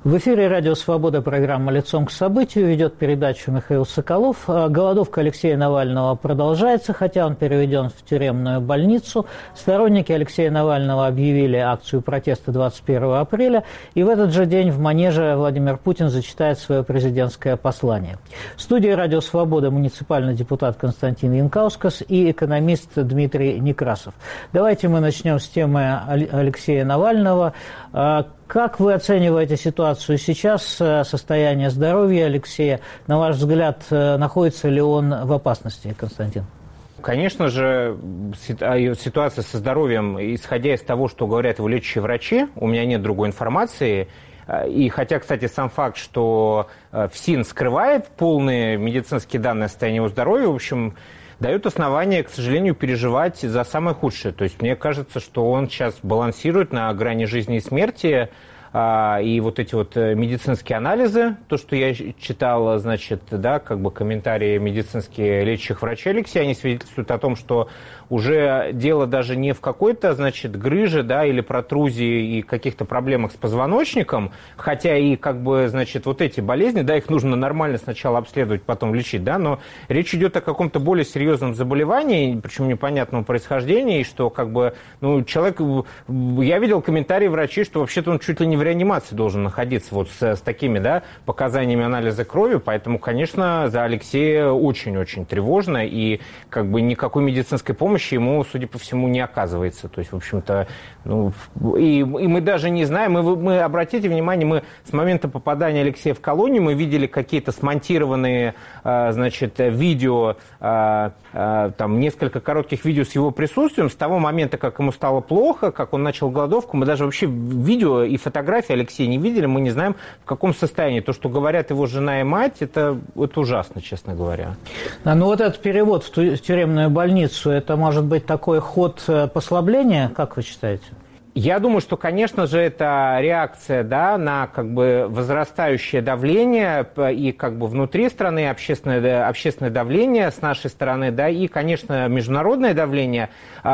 В эфире «Радио Свобода», программа «Лицом к событию», ведет передачу Михаил Соколов. Голодовка Алексея Навального продолжается, хотя он переведен в тюремную больницу. Сторонники Алексея Навального объявили акцию протеста 21 апреля, и в этот же день в Манеже Владимир Путин зачитает свое президентское послание. В студии «Радио Свобода» муниципальный депутат Константин Янкаускас и экономист Дмитрий Некрасов. Давайте мы начнем с темы Алексея Навального. Как вы оцениваете ситуацию сейчас, состояние здоровья Алексея? На ваш взгляд, находится ли он в опасности, Константин? Конечно же, ситуация со здоровьем, исходя из того, что говорят его лечащие врачи, у меня нет другой информации. И хотя, кстати, сам факт, что ФСИН скрывает полные медицинские данные о состоянии его здоровья, в общем, дает основание, к сожалению, переживать за самое худшее. То есть мне кажется, что он сейчас балансирует на грани жизни и смерти. И вот эти вот медицинские анализы, то, что я читал, значит, да, как бы комментарии медицинские лечащих врачей Алексея, они свидетельствуют о том, что уже дело даже не в какой-то, значит, грыже, да, или протрузии и каких-то проблемах с позвоночником, хотя и, как бы, значит, вот эти болезни, да, их нужно нормально сначала обследовать, потом лечить, да, но речь идет о каком-то более серьезном заболевании, причем непонятного происхождения, и что, как бы, ну, человек, я видел комментарии врачей, что вообще-то он чуть ли не в реанимации должен находиться вот с такими, да, показаниями анализа крови, поэтому, конечно, за Алексея очень-очень тревожно, и, как бы, никакой медицинской помощи ему, судя по всему, не оказывается. То есть, в общем-то, ну, и мы даже не знаем, мы обратите внимание, мы с момента попадания Алексея в колонию, мы видели какие-то смонтированные, значит, видео, там, несколько коротких видео с его присутствием, с того момента, как ему стало плохо, как он начал голодовку, мы даже вообще видео и фотографии Алексея не видели, мы не знаем, в каком состоянии. То, что говорят его жена и мать, это ужасно, честно говоря. Ну вот этот перевод в тюремную больницу, это может быть такой ход послабления, как вы считаете? Я думаю, что, конечно же, это реакция, да, на, как бы, возрастающее давление и, как бы, внутри страны общественное давление с нашей стороны, да, и, конечно, международное давление.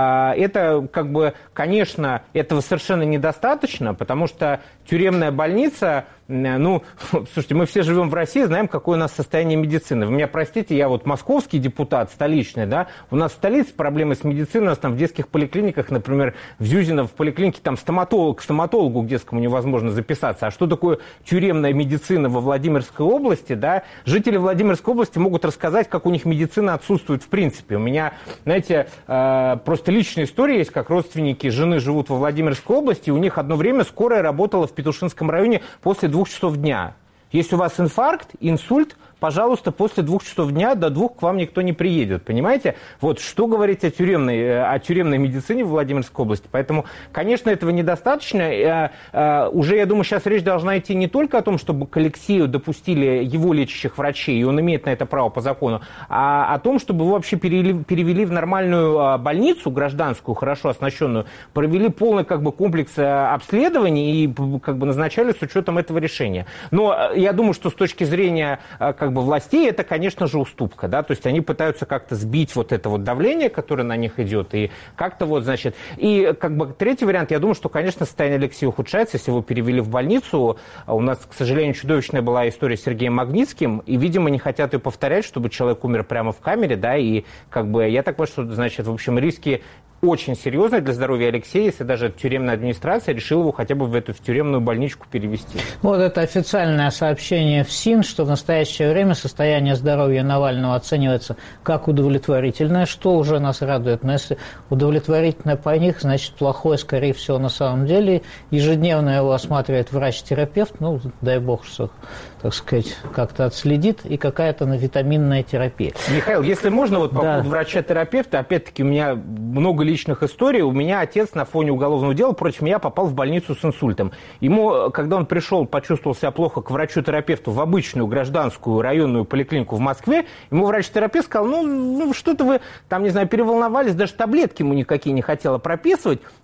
Это, как бы, конечно, этого совершенно недостаточно, потому что тюремная больница, ну, слушайте, мы все живем в России, знаем, какое у нас состояние медицины. Вы меня простите, я вот московский депутат, столичный, да, у нас в столице проблемы с медициной, у нас там в детских поликлиниках, например, в Зюзино, в поликлинике там к стоматологу к детскому невозможно записаться. А что такое тюремная медицина во Владимирской области, да? Жители Владимирской области могут рассказать, как у них медицина отсутствует в принципе. У меня, знаете, просто личная история есть, как родственники жены живут во Владимирской области, и у них одно время скорая работала в Петушинском районе после 2 часов дня. Если у вас инфаркт, инсульт, пожалуйста, после 2 часов дня до 2 к вам никто не приедет, понимаете? Вот что говорить о тюремной медицине в Владимирской области. Поэтому, конечно, этого недостаточно. Уже, я думаю, сейчас речь должна идти не только о том, чтобы к Алексею допустили его лечащих врачей, и он имеет на это право по закону, а о том, чтобы его вообще перевели в нормальную больницу, гражданскую, хорошо оснащенную, провели полный, как бы, комплекс обследований и, как бы, назначали с учетом этого решения. Но я думаю, что с точки зрения, как бы, властей, это, конечно же, уступка, да, то есть они пытаются как-то сбить вот это вот давление, которое на них идет, и как-то вот, значит, и, как бы, третий вариант, я думаю, что, конечно, состояние Алексея ухудшается, если его перевели в больницу. У нас, к сожалению, чудовищная была история с Сергеем Магнитским, и, видимо, не хотят ее повторять, чтобы человек умер прямо в камере, да, и, как бы, я так понимаю, что, значит, в общем, риски очень серьезно для здоровья Алексея, если даже тюремная администрация решила его хотя бы в эту тюремную больничку перевести. Вот это официальное сообщение ФСИН, что в настоящее время состояние здоровья Навального оценивается как удовлетворительное, что уже нас радует. Но если удовлетворительное по них, значит плохое, скорее всего, на самом деле. Ежедневно его осматривает врач-терапевт, ну, дай бог, что, так сказать, как-то отследит, и какая-то витаминная терапия. Михаил, если можно, вот по поводу врача-терапевта, опять-таки у меня много личных историй. У меня отец на фоне уголовного дела против меня попал в больницу с инсультом. Ему, когда он пришел, почувствовал себя плохо к врачу-терапевту в обычную гражданскую районную поликлинику в Москве, ему врач-терапевт сказал, ну что-то вы там, не знаю, переволновались, даже таблетки ему никакие не хотела прописывать.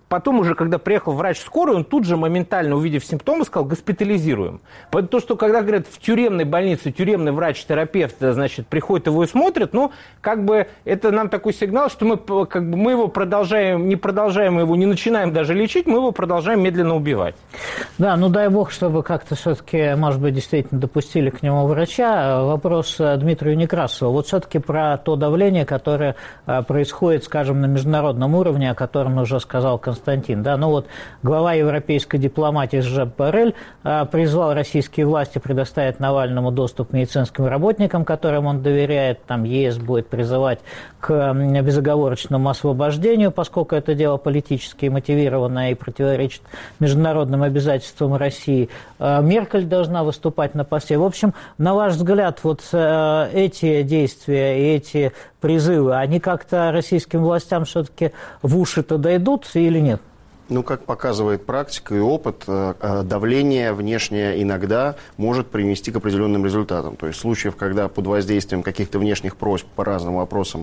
потом уже, когда приехал врач скорой, он тут же моментально, увидев симптомы, сказал: госпитализируем. То, что когда говорят в тюремной больнице, тюремный врач-терапевт, значит, приходит его и смотрит, ну, как бы это нам такой сигнал, что мы его продолжаем, не начинаем даже лечить, мы его продолжаем медленно убивать. Да, ну дай бог, чтобы как-то все-таки, может быть, действительно допустили к нему врача. Вопрос Дмитрию Некрасову. Вот все-таки про то давление, которое происходит, скажем, на международном уровне, о котором уже сказал Константин. Да? Ну вот глава европейской дипломатии Жозеп Боррель призвал российские власти предоставить Навальному доступ к медицинским работникам, которым он доверяет. Там ЕС будет призывать к безоговорочному освобождению, поскольку это дело политически мотивированное и противоречит международным обязательствам России. Меркель должна выступать на посте. В общем, на ваш взгляд, вот эти действия и эти призывы, они как-то российским властям все-таки в уши-то дойдут или нет? Ну, как показывает практика и опыт, давление внешнее иногда может привести к определенным результатам. То есть случаев, когда под воздействием каких-то внешних просьб по разным вопросам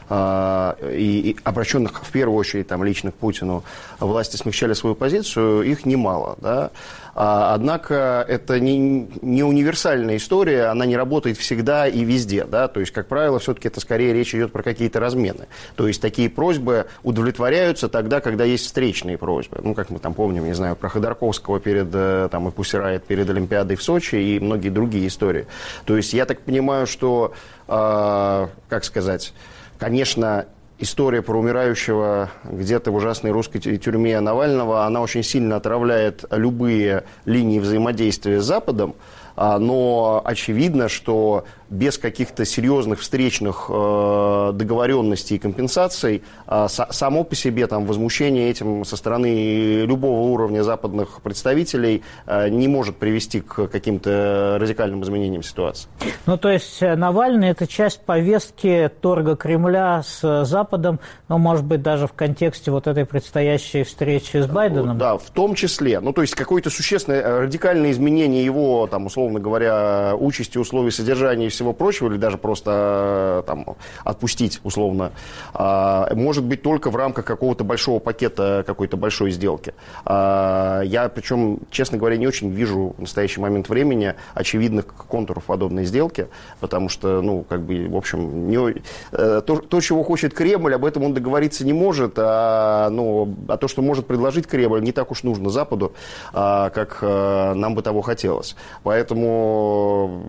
и обращенных в первую очередь там, лично к Путину, власти смягчали свою позицию, их немало. Да? Однако это не универсальная история, она не работает всегда и везде. Да? То есть, как правило, все-таки это скорее речь идет про какие-то размены. То есть такие просьбы удовлетворяются тогда, когда есть встречные просьбы. Ну, как мы там помним, не знаю, про Ходорковского перед, там, и Pussy Riot перед Олимпиадой в Сочи и многие другие истории. То есть я так понимаю, что, как сказать, конечно, история про умирающего где-то в ужасной русской тюрьме Навального, она очень сильно отравляет любые линии взаимодействия с Западом, но очевидно, что без каких-то серьезных встречных договоренностей и компенсаций само по себе там, возмущение этим со стороны любого уровня западных представителей не может привести к каким-то радикальным изменениям ситуации. Ну, то есть Навальный – это часть повестки торга Кремля с Западом, ну, может быть, даже в контексте вот этой предстоящей встречи с Байденом? Да, в том числе. Ну, то есть какое-то существенное, радикальное изменение его, там, условно говоря, участи, условий содержания и всего прочего, или даже просто там, отпустить, условно, может быть только в рамках какого-то большого пакета, какой-то большой сделки. Я, причем, честно говоря, не очень вижу в настоящий момент времени очевидных контуров подобной сделки, потому что, ну, как бы, в общем, то, чего хочет Кремль, об этом он договориться не может, а то, что может предложить Кремль, не так уж нужно Западу, как нам бы того хотелось. Поэтому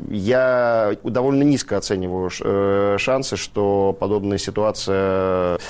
я довольно низко оцениваю шансы, что подобная ситуация,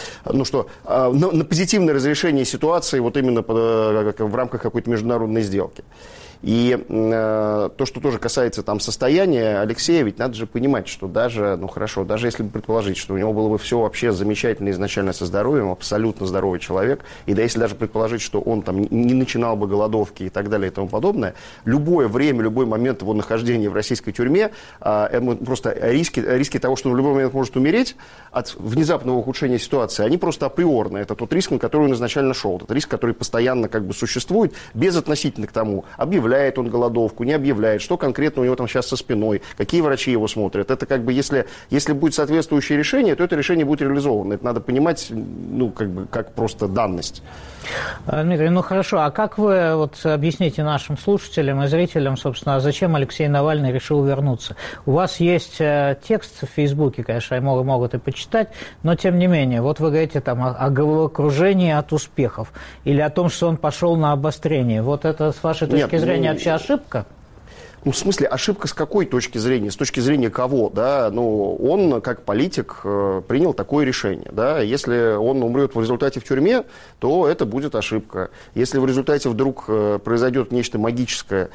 на позитивное разрешение ситуации вот именно в рамках какой-то международной сделки. И то, что тоже касается там состояния Алексея, ведь надо же понимать, что даже если бы предположить, что у него было бы все вообще замечательно изначально со здоровьем, абсолютно здоровый человек, и да, если даже предположить, что он там не начинал бы голодовки и так далее и тому подобное, любое время, любой момент его нахождения в российской тюрьме, просто риски того, что он в любой момент может умереть от внезапного ухудшения ситуации, они просто априорны. Это тот риск, на который он изначально шел. Это риск, который постоянно как бы существует, безотносительно к тому, объявляет он голодовку, не объявляет, что конкретно у него там сейчас со спиной, какие врачи его смотрят. Это как бы, если будет соответствующее решение, то это решение будет реализовано. Это надо понимать, как просто данность. Дмитрий, хорошо, а как вы объясните нашим слушателям и зрителям, собственно, зачем Алексей Навальный решил вернуться? У вас есть текст в Фейсбуке, конечно, могут и почитать, но тем не менее, вот вы говорите там о головокружении от успехов или о том, что он пошел на обострение. Вот это, с вашей точки зрения, вообще ошибка? В смысле, ошибка с какой точки зрения? С точки зрения кого? Да? Он, как политик, принял такое решение. Да? Если он умрет в результате в тюрьме, то это будет ошибка. Если в результате вдруг произойдет нечто магическое,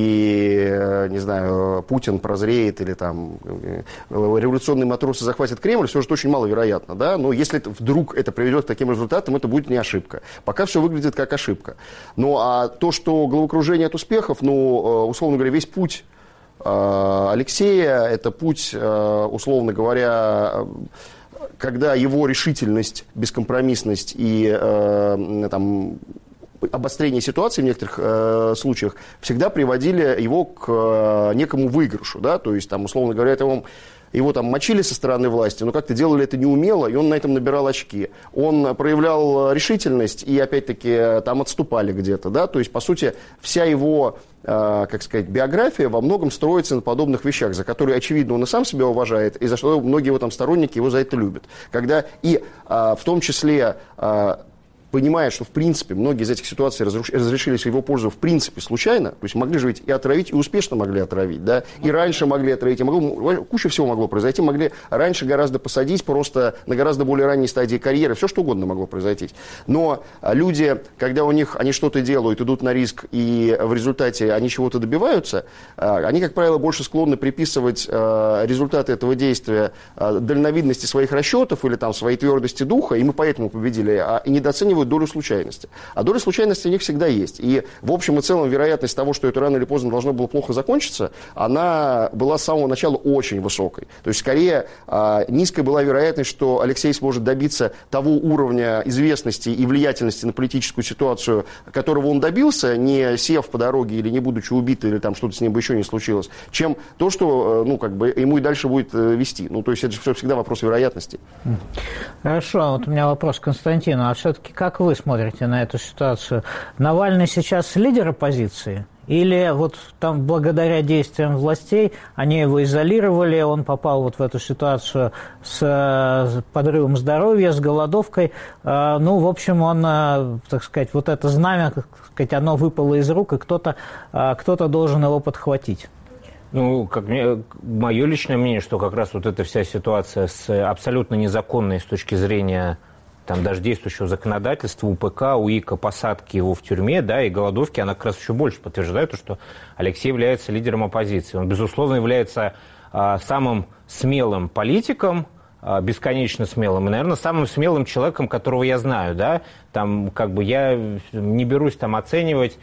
и, не знаю, Путин прозреет, или там революционные матросы захватят Кремль, все же очень маловероятно. Да? Но если вдруг это приведет к таким результатам, это будет не ошибка. Пока все выглядит как ошибка. А то, что головокружение от успехов, условно говоря, весь путь Алексея – это путь, условно говоря, когда его решительность, бескомпромиссность и обострения ситуации в некоторых случаях всегда приводили его к некому выигрышу, да, то есть, там, условно говоря, его там мочили со стороны власти, но как-то делали это неумело, и он на этом набирал очки. Он проявлял решительность, и опять-таки там отступали где-то, да, то есть, по сути, вся его, как сказать, биография во многом строится на подобных вещах, за которые, очевидно, он и сам себя уважает, и за что многие его там сторонники его за это любят. Когда и в том числе понимая, что, в принципе, многие из этих ситуаций разрешились в его пользу, в принципе, случайно, то есть могли же ведь и отравить, и успешно могли отравить, да, и раньше могли отравить, и куча всего могло произойти, могли раньше гораздо посадить, просто на гораздо более ранней стадии карьеры, все что угодно могло произойти. Но люди, когда у них, они что-то делают, идут на риск, и в результате они чего-то добиваются, они, как правило, больше склонны приписывать результаты этого действия дальновидности своих расчетов или там своей твердости духа, и мы поэтому победили, и недооценивают долю случайности. А доля случайности у них всегда есть. И в общем и целом вероятность того, что это рано или поздно должно было плохо закончиться, она была с самого начала очень высокой. То есть скорее низкая была вероятность, что Алексей сможет добиться того уровня известности и влиятельности на политическую ситуацию, которого он добился, не сев по дороге или не будучи убит, или там что-то с ним бы еще не случилось, чем то, что ему и дальше будет вести. То есть это же все всегда вопрос вероятности. Хорошо, вот у меня вопрос к Константину. А все-таки как вы смотрите на эту ситуацию? Навальный сейчас лидер оппозиции? Или вот там благодаря действиям властей они его изолировали, он попал вот в эту ситуацию с подрывом здоровья, с голодовкой. В общем, он, так сказать, вот это знамя, так сказать, оно выпало из рук, и кто-то должен его подхватить. Мое личное мнение, что как раз вот эта вся ситуация с абсолютно незаконной с точки зрения там даже действующего законодательства, УПК, УИКа, посадки его в тюрьме, да, и голодовки, она как раз еще больше подтверждает то, что Алексей является лидером оппозиции. Он, безусловно, является самым смелым политиком, бесконечно смелым, и, наверное, самым смелым человеком, которого я знаю, да, там, я не берусь там оценивать,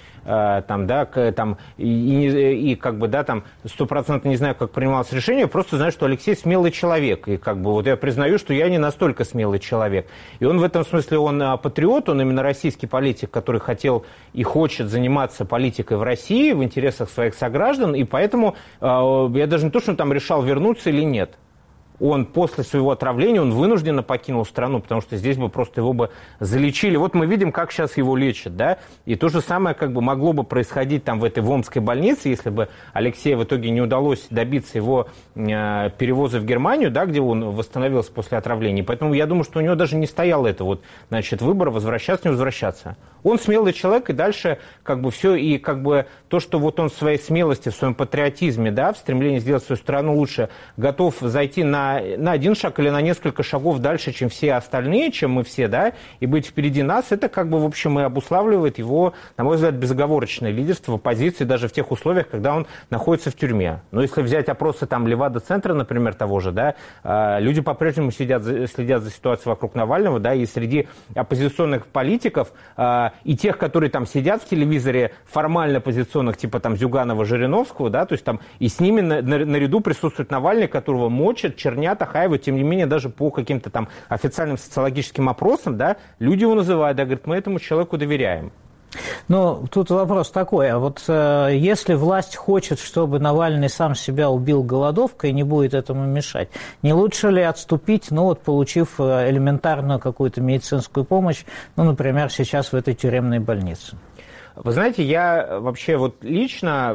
и 100% не знаю, как принималось решение, просто знаю, что Алексей смелый человек, и я признаю, что я не настолько смелый человек. И он в этом смысле, он патриот, он именно российский политик, который хотел и хочет заниматься политикой в России в интересах своих сограждан, и поэтому я даже не то, что он там решал вернуться или нет. Он после своего отравления, он вынужденно покинул страну, потому что здесь бы просто его бы залечили. Вот мы видим, как сейчас его лечат, да, и то же самое могло бы происходить там в этой Омской больнице, если бы Алексею в итоге не удалось добиться его перевоза в Германию, да, где он восстановился после отравления. Поэтому я думаю, что у него даже не стоял это выбор, возвращаться, не возвращаться. Он смелый человек, и дальше все, и то, что вот он в своей смелости, в своем патриотизме, да, в стремлении сделать свою страну лучше, готов зайти на один шаг или на несколько шагов дальше, чем все остальные, чем мы все, да, и быть впереди нас, это в общем и обуславливает его, на мой взгляд, безоговорочное лидерство в оппозиции даже в тех условиях, когда он находится в тюрьме. Но если взять опросы там Левада-центра, например, того же, да, люди по-прежнему следят за ситуацией вокруг Навального, да, и среди оппозиционных политиков и тех, которые там сидят в телевизоре, формально оппозиционных, типа там Зюганова, Жириновского, да, то есть там и с ними наряду присутствует Навальный, которого мочат, чернят, охаивают, тем не менее, даже по каким-то там официальным социологическим опросам, да, люди его называют, да, говорят, мы этому человеку доверяем. Тут вопрос такой, а вот если власть хочет, чтобы Навальный сам себя убил голодовкой и не будет этому мешать, не лучше ли отступить, получив элементарную какую-то медицинскую помощь, например, сейчас в этой тюремной больнице? Вы знаете, я вообще лично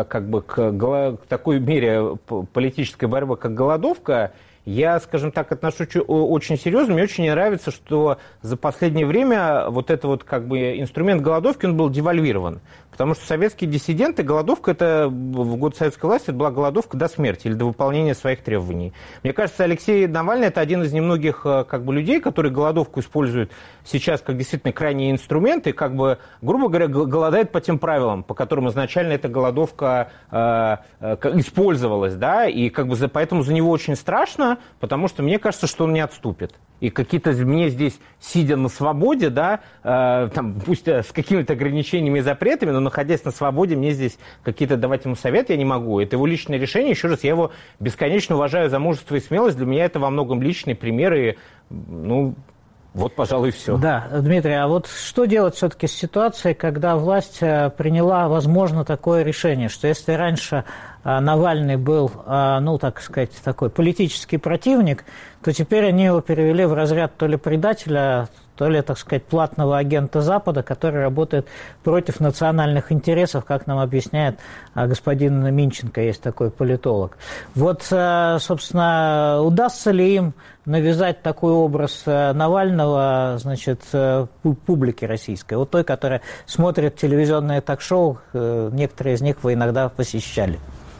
к такой мере политической борьбы, как голодовка, я, скажем так, отношусь очень серьезно. Мне очень не нравится, что за последнее время инструмент голодовки, он был девальвирован. Потому что советские диссиденты, голодовка, это в год советской власти, это была голодовка до смерти или до выполнения своих требований. Мне кажется, Алексей Навальный – это один из немногих людей, которые голодовку используют сейчас как действительно крайний инструмент и, грубо говоря, голодает по тем правилам, по которым изначально эта голодовка использовалась, да, и поэтому за него очень страшно, потому что мне кажется, что он не отступит. И мне здесь, сидя на свободе, да, пусть с какими-то ограничениями и запретами, но находясь на свободе, мне здесь какие-то давать ему советы я не могу. Это его личное решение. Еще раз, я его бесконечно уважаю за мужество и смелость. Для меня это во многом личный пример. И, Вот, пожалуй, все. Да, Дмитрий, а вот что делать все-таки с ситуацией, когда власть приняла, возможно, такое решение, что если раньше Навальный был, ну, так сказать, такой политический противник, то теперь они его перевели в разряд то ли предателя, то ли, так сказать, платного агента Запада, который работает против национальных интересов, как нам объясняет господин Минченко, есть такой политолог. Вот, собственно, удастся ли им навязать такой образ Навального, значит, публике российской, вот той, которая смотрит телевизионные ток-шоу, некоторые из них вы иногда посещали?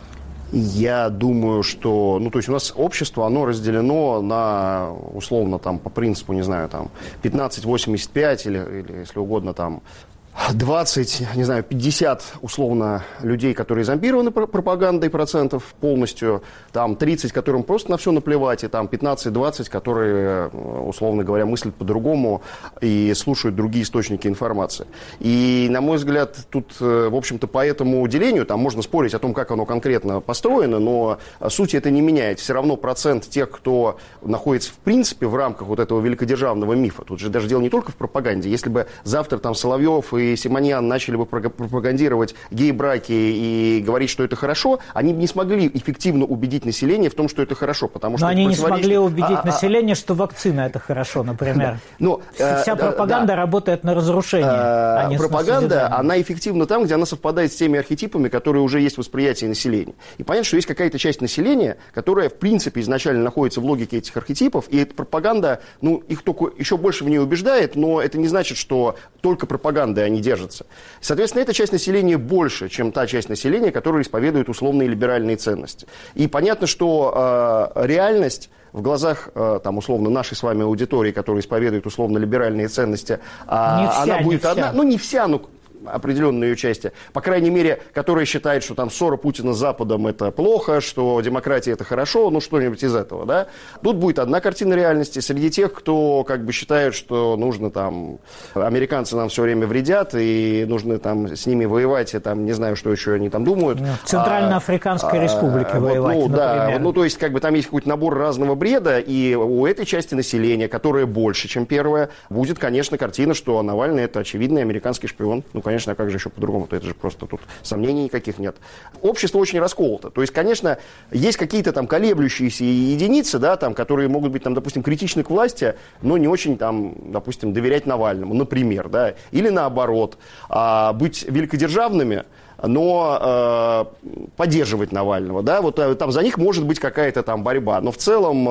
Я думаю, что, ну, то есть у нас общество, оно разделено на, условно, там, по принципу, не знаю, там, 15-85 или, если угодно, там, 20, не знаю, 50, условно, людей, которые зомбированы пропагандой процентов полностью, там 30, которым просто на все наплевать, и там 15-20, которые, условно говоря, мыслят по-другому и слушают другие источники информации. И, на мой взгляд, тут, в общем-то, по этому делению, там можно спорить о том, как оно конкретно построено, но суть это не меняет. Все равно процент тех, кто находится, в принципе, в рамках вот этого великодержавного мифа, тут же даже дело не только в пропаганде. Если бы завтра там Соловьев и Симоньян начали бы пропагандировать гей-браки и говорить, что это хорошо, они бы не смогли эффективно убедить население в том, что это хорошо. Потому что но они не смогли убедить население, что вакцина это хорошо, например. Но, вся пропаганда работает на разрушение. Пропаганда, она эффективна там, где она совпадает с теми архетипами, которые уже есть в восприятии населения. И понятно, что есть какая-то часть населения, которая, в принципе, изначально находится в логике этих архетипов, и эта пропаганда, ну, их только еще больше в ней убеждает, но это не значит, что только пропагандой они держатся. Соответственно, эта часть населения больше, чем та часть населения, которая исповедует условные либеральные ценности. И понятно, что реальность в глазах, там, условно, нашей с вами аудитории, которая исповедует условно-либеральные ценности, она будет одна, ну, не вся, ну, определенной ее части, по крайней мере, которая считает, что там ссора Путина с Западом это плохо, что демократия это хорошо, ну что-нибудь из этого, да. Тут будет одна картина реальности среди тех, кто как бы считает, что нужно там, американцы нам все время вредят, и нужно там с ними воевать, и там, не знаю, что еще они там думают. В Центральноафриканской республике воевать, ну, например. Да, ну то есть как бы там есть какой-то набор разного бреда, и у этой части населения, которая больше, чем первая, будет, конечно, картина, что Навальный это очевидный американский шпион. Ну, конечно, а как же еще по-другому? Это же просто тут сомнений никаких нет. Общество очень расколото. То есть, конечно, есть какие-то там колеблющиеся единицы, да, там, которые могут быть, там, допустим, критичны к власти, но не очень, там, допустим, доверять Навальному, например, да, или наоборот, быть великодержавными, но поддерживать Навального, да, вот там за них может быть какая-то там борьба, но в целом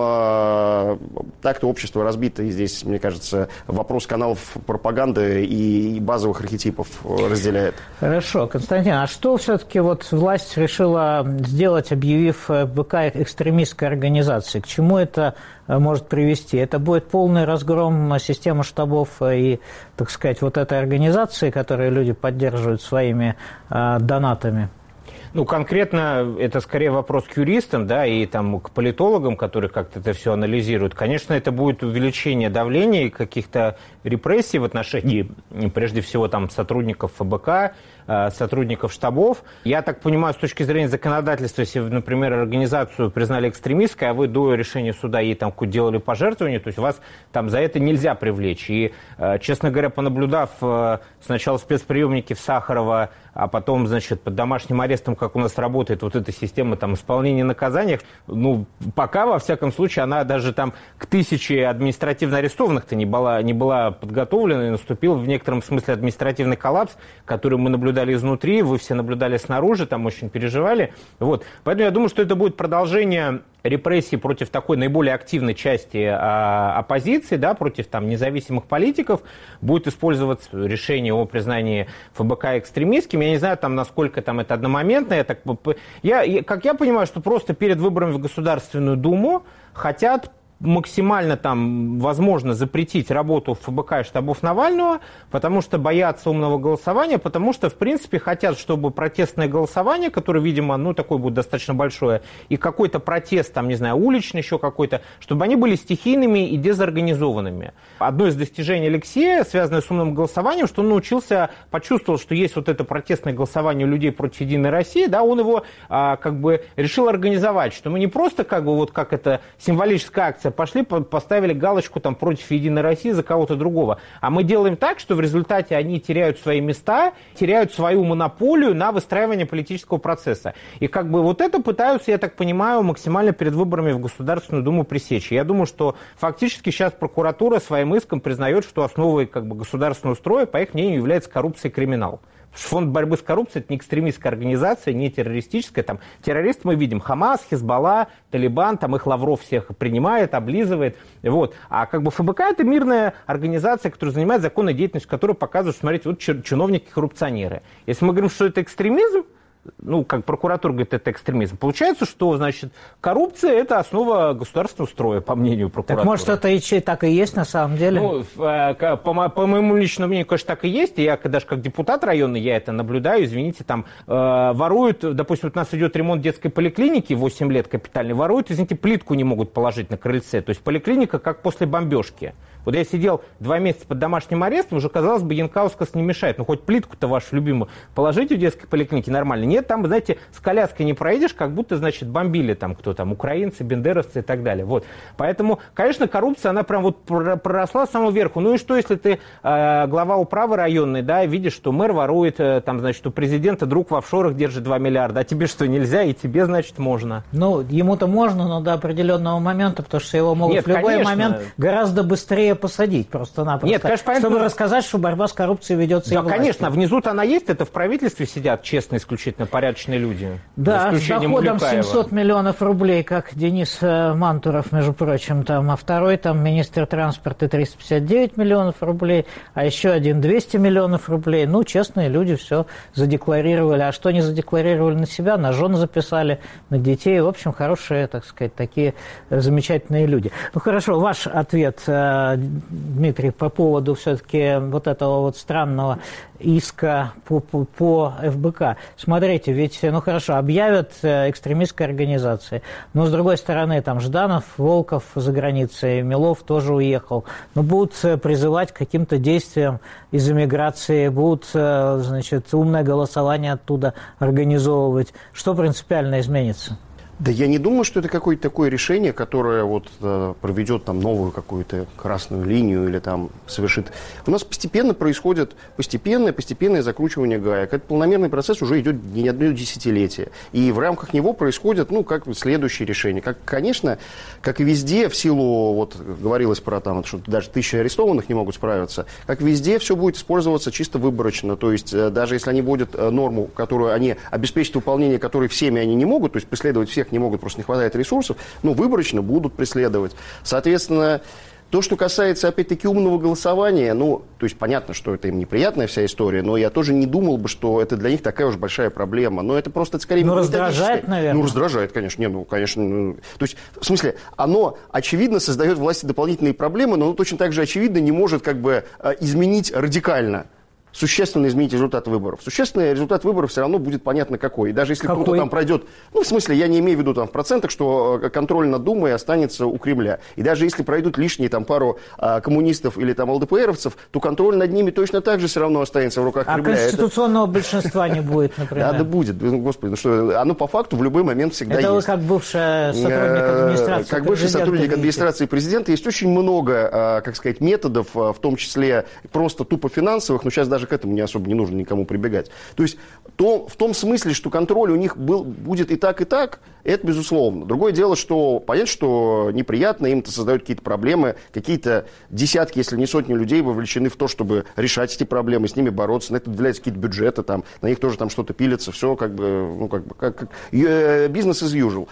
так-то общество разбито, и здесь, мне кажется, вопрос каналов пропаганды и базовых архетипов разделяет. Хорошо, Константин, а что все-таки вот власть решила сделать, объявив БК экстремистской организацией? К чему это может привести? Это будет полный разгром системы штабов и, так сказать, вот этой организации, которые люди поддерживают своими донатами? Ну, конкретно это скорее вопрос к юристам, да, и там к политологам, которые как-то это все анализируют. Конечно, это будет увеличение давления и каких-то репрессий в отношении, прежде всего, там, сотрудников ФБК, сотрудников штабов. Я так понимаю, с точки зрения законодательства, если, например, организацию признали экстремистской, а вы до решения суда ей там делали пожертвование, то есть вас там за это нельзя привлечь. И, честно говоря, понаблюдав сначала спецприемники в Сахарова, а потом, значит, под домашним арестом, как у нас работает вот эта система там исполнения наказаний, ну, пока, во всяком случае, она даже там к 1000 административно арестованных-то не была подготовлена, и наступил в некотором смысле административный коллапс, который мы наблюдали изнутри, вы все наблюдали снаружи, там очень переживали. Вот. Поэтому я думаю, что это будет продолжение репрессий против такой наиболее активной части оппозиции, да, против там независимых политиков, будет использоваться решение о признании ФБК экстремистским. Я не знаю, там, насколько там это одномоментно. Как я понимаю, что просто перед выборами в Государственную Думу хотят максимально там, возможно, запретить работу ФБК и штабов Навального, потому что боятся умного голосования, потому что, в принципе, хотят, чтобы протестное голосование, которое, видимо, ну, такое будет достаточно большое, и какой-то протест, там, не знаю, уличный еще какой-то, чтобы они были стихийными и дезорганизованными. Одно из достижений Алексея, связанное с умным голосованием, что он научился, почувствовал, что есть вот это протестное голосование у людей против Единой России, да, он его как бы решил организовать, что мы не просто как бы вот как это символическая акция пошли, поставили галочку там против Единой России за кого-то другого. А мы делаем так, что в результате они теряют свои места, теряют свою монополию на выстраивание политического процесса. И как бы вот это пытаются, я так понимаю, максимально перед выборами в Государственную Думу пресечь. Я думаю, что фактически сейчас прокуратура своим иском признает, что основой как бы государственного строя, по их мнению, является коррупция и криминал. Фонд борьбы с коррупцией – это не экстремистская организация, не террористическая. Там террористов мы видим: Хамас, Хизбалла, Талибан, там их Лавров всех принимает, облизывает. Вот. А как бы ФБК – это мирная организация, которая занимается законной деятельностью, которая показывает, что, смотрите, вот чиновники-коррупционеры. Если мы говорим, что это экстремизм, ну, как прокуратура говорит, это экстремизм. Получается, что, значит, коррупция – это основа государственного строя, по мнению прокуратуры. Так, может, это и так и есть на самом деле? Ну, по моему личному мнению, конечно, так и есть. И я даже как депутат районный, я это наблюдаю. Извините, там воруют, допустим, вот у нас идет ремонт детской поликлиники, 8 лет капитальный, воруют, извините, плитку не могут положить на крыльце. То есть поликлиника как после бомбежки. Вот я сидел 2 месяца под домашним арестом, уже, казалось бы, Янкаускас не мешает. Ну, хоть плитку-то вашу любимую положите в детской поликлинике нормально. Нет, там, знаете, с коляской не проедешь, как будто, значит, бомбили там кто там, украинцы, бендеровцы и так далее. Вот. Поэтому, конечно, коррупция, она прям вот проросла с самого верху. Ну и что, если ты глава управы районной, да, видишь, что мэр ворует, там, значит, у президента друг в офшорах держит 2 миллиарда, а тебе что, нельзя, и тебе, значит, можно? Ну, ему-то можно, но до определенного момента, потому что его могут в любой момент гораздо быстрее посадить просто-напросто. Нет, конечно, понятно, чтобы рассказать, что борьба с коррупцией ведется и да, властью. конечно, внизу-то она есть, это в правительстве сидят честные, исключительно порядочные люди. Да, с доходом 700 миллионов рублей, как Денис Мантуров, между прочим, там, а второй там министр транспорта 359 миллионов рублей, а еще один 200 миллионов рублей. Ну, честные люди все задекларировали. А что не задекларировали на себя, на жен записали, на детей. В общем, хорошие, так сказать, такие замечательные люди. Ну, хорошо, ваш ответ, Дмитрий, по поводу все-таки вот этого вот странного иска по ФБК. Смотрите, ведь, ну хорошо, объявят экстремистской организацией, но с другой стороны, там Жданов, Волков за границей, Милов тоже уехал, но будут призывать к каким-то действиям из эмиграции, будут, значит, умное голосование оттуда организовывать. Что принципиально изменится? Да я не думаю, что это какое-то такое решение, которое вот проведет там новую какую-то красную линию или там совершит. У нас постепенно происходит постепенное закручивание гаек. Этот полномерный процесс уже идет не одно десятилетие. И в рамках него происходят, ну, как следующие решения. Как, конечно, как и везде, в силу, вот говорилось про там, что даже 1000 арестованных не могут справиться, как везде все будет использоваться чисто выборочно. То есть даже если они вводят норму, которую они обеспечат выполнение, которой всеми они не могут, то есть преследовать всех не могут, просто не хватает ресурсов, но выборочно будут преследовать. Соответственно, то, что касается, опять-таки, умного голосования, ну, то есть понятно, что это им неприятная вся история, но я тоже не думал бы, что это для них такая уж большая проблема. Но это просто, это скорее... Ну, раздражает, наверное. Ну, раздражает, конечно. Не, ну, конечно. Ну, то есть, в смысле, оно, очевидно, создает власти дополнительные проблемы, но оно точно так же, очевидно, не может, как бы, изменить радикально. Существенно изменить результат выборов. Существенный результат выборов все равно будет понятно какой. И даже если кто-то там пройдет, ну, в смысле, я не имею в виду там в процентах, что контроль над Думой останется у Кремля. И даже если пройдут лишние там пару коммунистов или там ЛДПРовцев, то контроль над ними точно так же все равно останется в руках Кремля. А конституционного большинства не будет, например? Да, будет. Господи, ну что, оно по факту в любой момент всегда есть. Это вы как бывший сотрудник администрации. Как бывший сотрудник администрации президента, есть очень много, как сказать, методов, в том числе просто тупо финансовых, но сейчас даже к этому не особо не нужно никому прибегать. То есть в том смысле, что контроль у них будет и так, это безусловно. Другое дело, что понятно, что неприятно, им это создает какие-то проблемы, какие-то десятки, если не сотни людей вовлечены в то, чтобы решать эти проблемы, с ними бороться, на это выделяются какие-то бюджеты, там, на них тоже там что-то пилится, все как бы, ну, как бизнес as usual.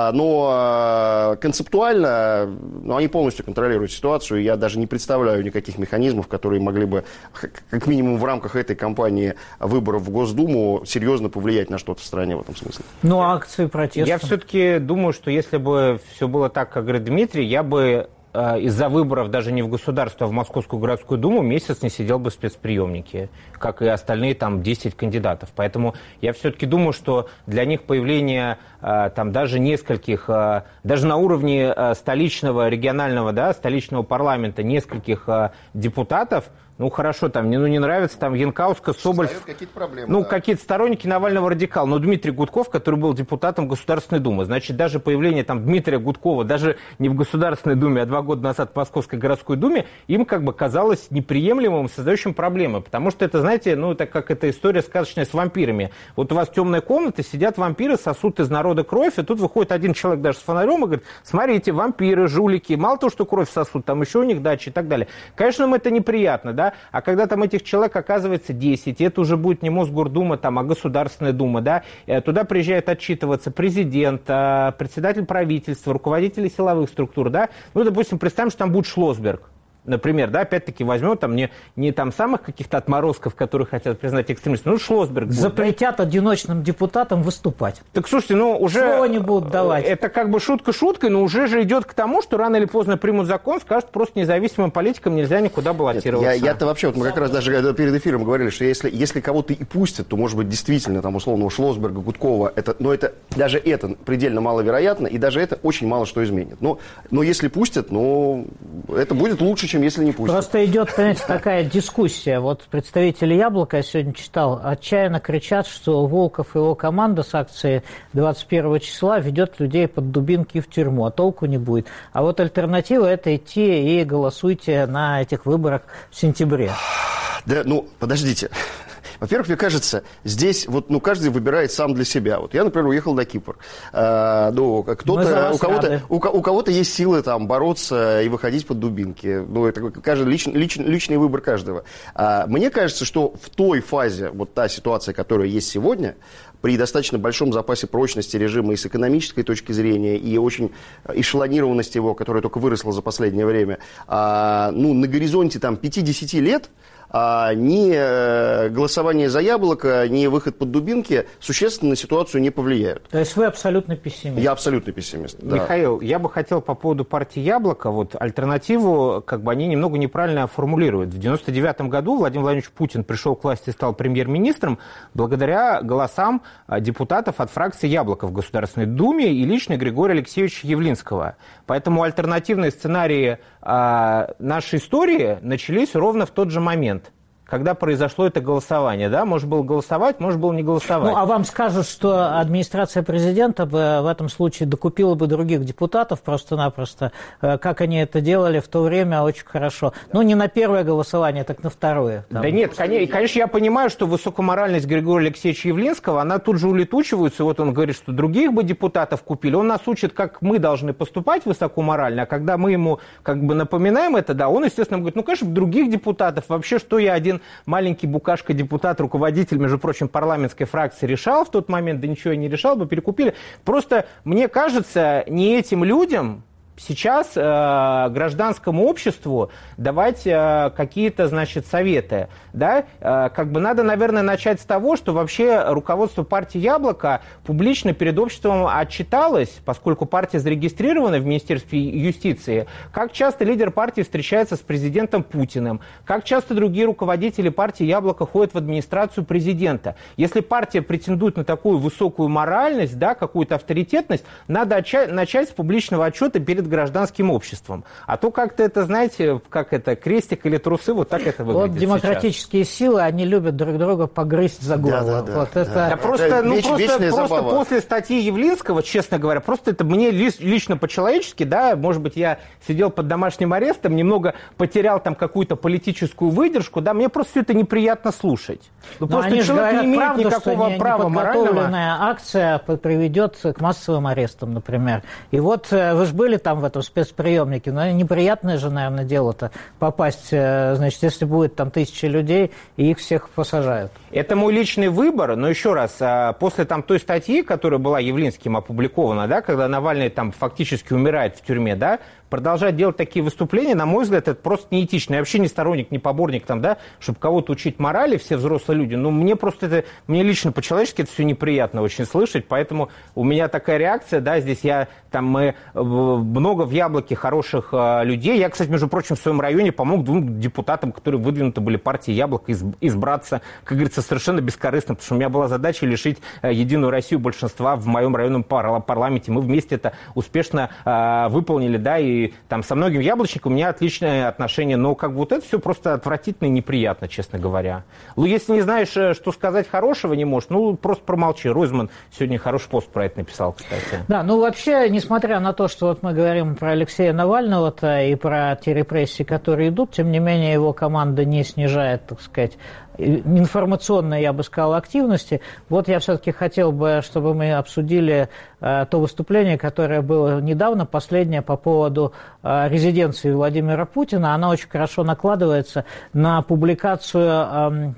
Но концептуально, ну, они полностью контролируют ситуацию, и я даже не представляю никаких механизмов, которые могли бы, как минимум в рамках этой кампании выборов в Госдуму серьезно повлиять на что-то в стране в этом смысле. Ну, акции протеста? Я все-таки думаю, что если бы все было так, как говорит Дмитрий, я бы из-за выборов даже не в государство, а в Московскую городскую думу месяц не сидел бы в спецприемнике, как и остальные там 10 кандидатов. Поэтому я все-таки думаю, что для них появление там даже нескольких, даже на уровне столичного, регионального, да, столичного парламента нескольких депутатов, Ну, хорошо, там, не нравится, там, Янкаускас, Соболь. Какие-то проблемы, ну, да. какие-то сторонники Навального радикала. Но Дмитрий Гудков, который был депутатом Государственной Думы, значит, даже появление там Дмитрия Гудкова, даже не в Государственной Думе, а 2 года назад в Московской городской думе, им как бы казалось неприемлемым, создающим проблемы. Потому что это, знаете, ну, это как эта история сказочная с вампирами. Вот у вас темная комната, сидят вампиры, сосут из народа кровь, и тут выходит один человек даже с фонарем и говорит: смотрите, вампиры, жулики, мало того, что кровь сосут, там еще у них дачи и так далее. Конечно, им это неприятно, да? А когда там этих человек оказывается 10, и это уже будет не Мосгордума, там, а Государственная Дума, да, туда приезжает отчитываться президент, председатель правительства, руководители силовых структур, да, ну, допустим, представим, что там будет Шлосберг. Например, да, опять-таки возьмем там не там самых каких-то отморозков, которые хотят признать экстремистами, ну, Шлосберг будет. Запретят одиночным депутатам выступать. Так, слушайте, ну, уже... Слово не будут давать. Это как бы шутка шуткой, но уже же идет к тому, что рано или поздно примут закон, скажут, просто независимым политикам нельзя никуда баллотироваться. Я-то вообще, вот мы как раз даже перед эфиром говорили, что если кого-то и пустят, то, может быть, действительно, там, условного Шлосберга, Гудкова, даже это предельно маловероятно, и даже это очень мало что изменит. Но если пустят, это будет лучше, чем если не пустят. Просто идет, понимаете, такая дискуссия. Вот представители «Яблока», я сегодня читал, отчаянно кричат, что Волков и его команда с акцией 21 числа ведет людей под дубинки в тюрьму, а толку не будет. А вот альтернатива – это идти и голосуйте на этих выборах в сентябре. Да, подождите. Во-первых, мне кажется, здесь каждый выбирает сам для себя. Вот я, например, уехал на Кипр. У кого-то есть силы там бороться и выходить под дубинки. Это каждый личный выбор каждого. Мне кажется, что в той фазе, вот та ситуация, которая есть сегодня, при достаточно большом запасе прочности режима и с экономической точки зрения, и очень эшелонированности его, которая только выросла за последнее время, на горизонте там 5-10 лет ни голосование за «Яблоко», ни выход под дубинки существенно на ситуацию не повлияют. То есть вы абсолютно пессимист? Я абсолютно пессимист, да. Михаил, я бы хотел по поводу партии «Яблоко», альтернативу, они немного неправильно формулируют. В 1999 году Владимир Владимирович Путин пришел к власти и стал премьер-министром благодаря голосам депутатов от фракции «Яблоко» в Государственной Думе и лично Григория Алексеевича Явлинского. Поэтому альтернативные сценарии нашей истории начались ровно в тот же момент, когда произошло это голосование, да? Может было голосовать, может было не голосовать. А вам скажут, что администрация президента бы в этом случае докупила бы других депутатов просто-напросто, как они это делали в то время очень хорошо. Не на первое голосование, так на второе. Там. Да нет, конечно, я понимаю, что высокоморальность Григория Алексеевича Явлинского, она тут же улетучивается. Вот он говорит, что других бы депутатов купили. Он нас учит, как мы должны поступать высокоморально, а когда мы ему напоминаем это, да, он, естественно, говорит, конечно, других депутатов, вообще, что я один маленький букашка-депутат, руководитель, между прочим, парламентской фракции решал в тот момент, да ничего я не решал бы, перекупили. Просто, мне кажется, не этим людям сейчас гражданскому обществу давать какие-то, советы. Да? Надо, наверное, начать с того, что вообще руководство партии «Яблоко» публично перед обществом отчиталось, поскольку партия зарегистрирована в Министерстве юстиции, как часто лидер партии встречается с президентом Путиным, как часто другие руководители партии «Яблоко» ходят в администрацию президента. Если партия претендует на такую высокую моральность, да, какую-то авторитетность, надо начать с публичного отчета перед гражданским обществом. А то как-то это, знаете, как это, крестик или трусы, вот так это выглядит. Вот демократические силы, они любят друг друга погрызть за горло. Просто после статьи Явлинского, честно говоря, просто это мне лично по-человечески, да, может быть, я сидел под домашним арестом, немного потерял там какую-то политическую выдержку, да, мне просто все это неприятно слушать. Просто человек не имеет никакого права морального. Неподготовленная акция приведет к массовым арестам, например. И вот вы же были там в этом спецприемнике, но неприятное же, наверное, дело-то попасть, если будет там 1000 людей, и их всех посажают. Это мой личный выбор, но еще раз, после той статьи, которая была Явлинским опубликована, да, когда Навальный там фактически умирает в тюрьме, да, продолжать делать такие выступления, на мой взгляд, это просто неэтично. Я вообще не сторонник, не поборник, чтобы кого-то учить морали, все взрослые люди. Мне лично по-человечески это все неприятно очень слышать, поэтому у меня такая реакция, да, здесь мы много в «Яблоке» хороших людей. Я, кстати, между прочим, в своем районе помог 2 депутатам, которые выдвинуты были партии «Яблоко», избраться, как говорится, совершенно бескорыстно, потому что у меня была задача лишить «Единую Россию» большинства в моем районном парламенте. Мы вместе это успешно выполнили, да, и и там со многими яблочниками у меня отличное отношение, но как бы вот это все просто отвратительно и неприятно, честно говоря. Ну, если не знаешь, что сказать хорошего не можешь, ну, просто промолчи. Ройзман сегодня хороший пост про это написал, кстати. Да, ну, вообще, несмотря на то, что вот мы говорим про Алексея Навального-то и про те репрессии, которые идут, тем не менее, его команда не снижает, так сказать, информационной, я бы сказал, активности. Вот я все-таки хотел бы, чтобы мы обсудили то выступление, которое было недавно, последнее, по поводу резиденции Владимира Путина. Она очень хорошо накладывается на публикацию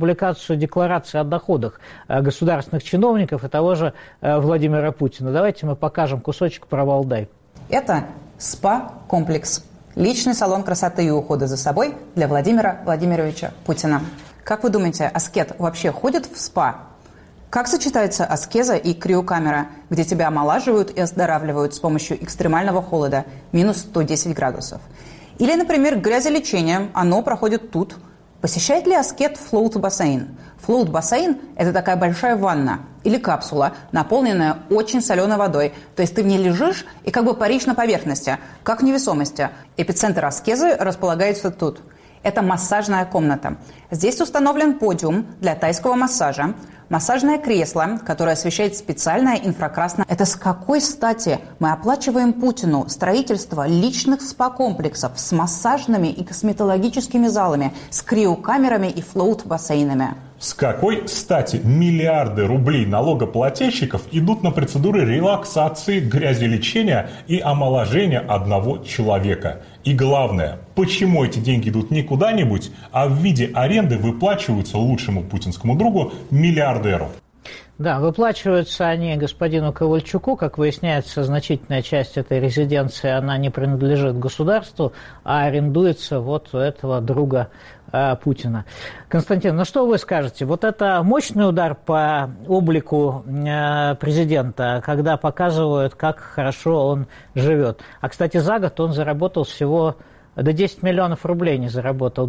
декларации о доходах государственных чиновников и того же Владимира Путина. Давайте мы покажем кусочек про Валдай. Это СПА-комплекс. Личный салон красоты и ухода за собой для Владимира Владимировича Путина. Как вы думаете, аскет вообще ходит в СПА? Как сочетаются аскеза и криокамера, где тебя омолаживают и оздоравливают с помощью экстремального холода, минус 110 градусов? Или, например, грязелечение, оно проходит тут. Посещает ли аскет флоут-бассейн? Флоут-бассейн – это такая большая ванна или капсула, наполненная очень соленой водой. То есть ты в ней лежишь и как бы паришь на поверхности, как в невесомости. Эпицентр аскезы располагается тут. Это массажная комната. Здесь установлен подиум для тайского массажа, массажное кресло, которое освещает специальное инфракрасное. Это с какой стати мы оплачиваем Путину строительство личных спа-комплексов с массажными и косметологическими залами, с криокамерами и флоут-бассейнами? С какой стати миллиарды рублей налогоплательщиков идут на процедуры релаксации, грязелечения и омоложения одного человека? И главное, почему эти деньги идут не куда-нибудь, а в виде аренды выплачиваются лучшему путинскому другу миллиардеру? Да, выплачиваются они господину Ковальчуку. Как выясняется, значительная часть этой резиденции, она не принадлежит государству, а арендуется вот у этого друга Путина. Константин, ну что вы скажете? Вот это мощный удар по облику президента, когда показывают, как хорошо он живет. А, кстати, за год он заработал всего... До 10 миллионов рублей не заработал,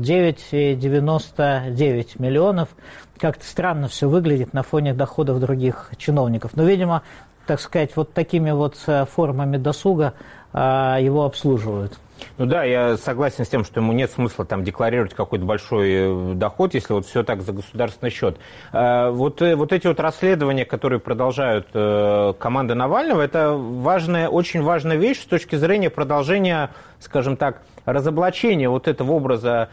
9,99 миллионов. Как-то странно все выглядит на фоне доходов других чиновников. Но, видимо, так сказать, вот такими вот формами досуга его обслуживают. Ну да, я согласен с тем, что ему нет смысла там декларировать какой-то большой доход, если вот все так за государственный счет. Вот эти вот расследования, которые продолжают команда Навального, это очень важная вещь с точки зрения продолжения, скажем так, разоблачения вот этого образа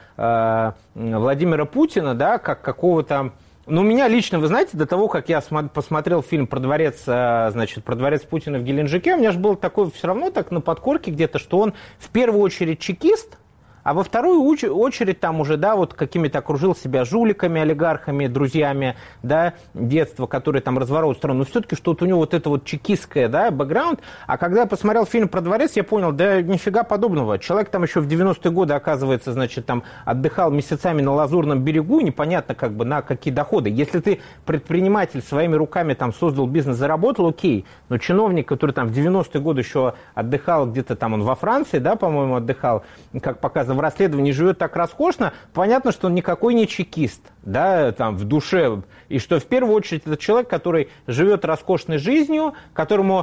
Владимира Путина, да, как какого-то... Ну, меня лично, вы знаете, до того, как я посмотрел фильм про дворец Путина в Геленджике, у меня же было такое все равно так на подкорке где-то, что он в первую очередь чекист, а во вторую очередь там уже, да, вот какими-то окружил себя жуликами, олигархами, друзьями, да, детства, которые там разворовывают страну. Но все-таки что-то у него вот это вот чекистское, да, бэкграунд. А когда я посмотрел фильм про дворец, я понял, да нифига подобного. Человек там еще в 90-е годы, оказывается, значит, там отдыхал месяцами на Лазурном берегу, непонятно как бы на какие доходы. Если ты предприниматель, своими руками там создал бизнес, заработал, окей. Но чиновник, который там в 90-е годы еще отдыхал где-то там, он во Франции, да, по-моему, отдыхал, как показано в расследовании, живет так роскошно, понятно, что он никакой не чекист, да, там, в душе, и что в первую очередь это человек, который живет роскошной жизнью, которому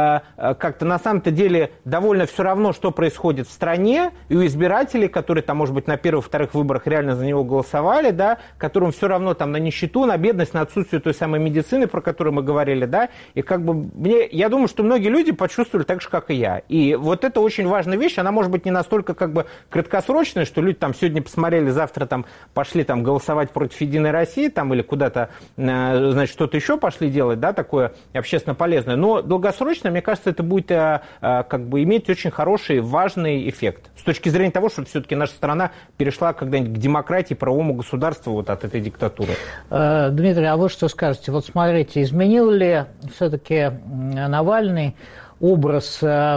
как-то на самом-то деле довольно все равно, что происходит в стране, и у избирателей, которые там, может быть, на первых-вторых выборах реально за него голосовали, да, которым все равно там на нищету, на бедность, на отсутствие той самой медицины, про которую мы говорили, да, и как бы я думаю, что многие люди почувствовали так же, как и я. И вот это очень важная вещь, она может быть не настолько как бы краткосрочная, что люди там сегодня посмотрели, завтра там пошли там голосовать против Единой России там или куда-то, значит, что-то еще пошли делать, да, такое общественно полезное. Но долгосрочно, мне кажется, это будет как бы иметь очень хороший, важный эффект. С точки зрения того, что все-таки наша страна перешла когда-нибудь к демократии, правовому государству вот от этой диктатуры. Дмитрий, а вы что скажете? Вот смотрите, изменил ли все-таки Навальный образ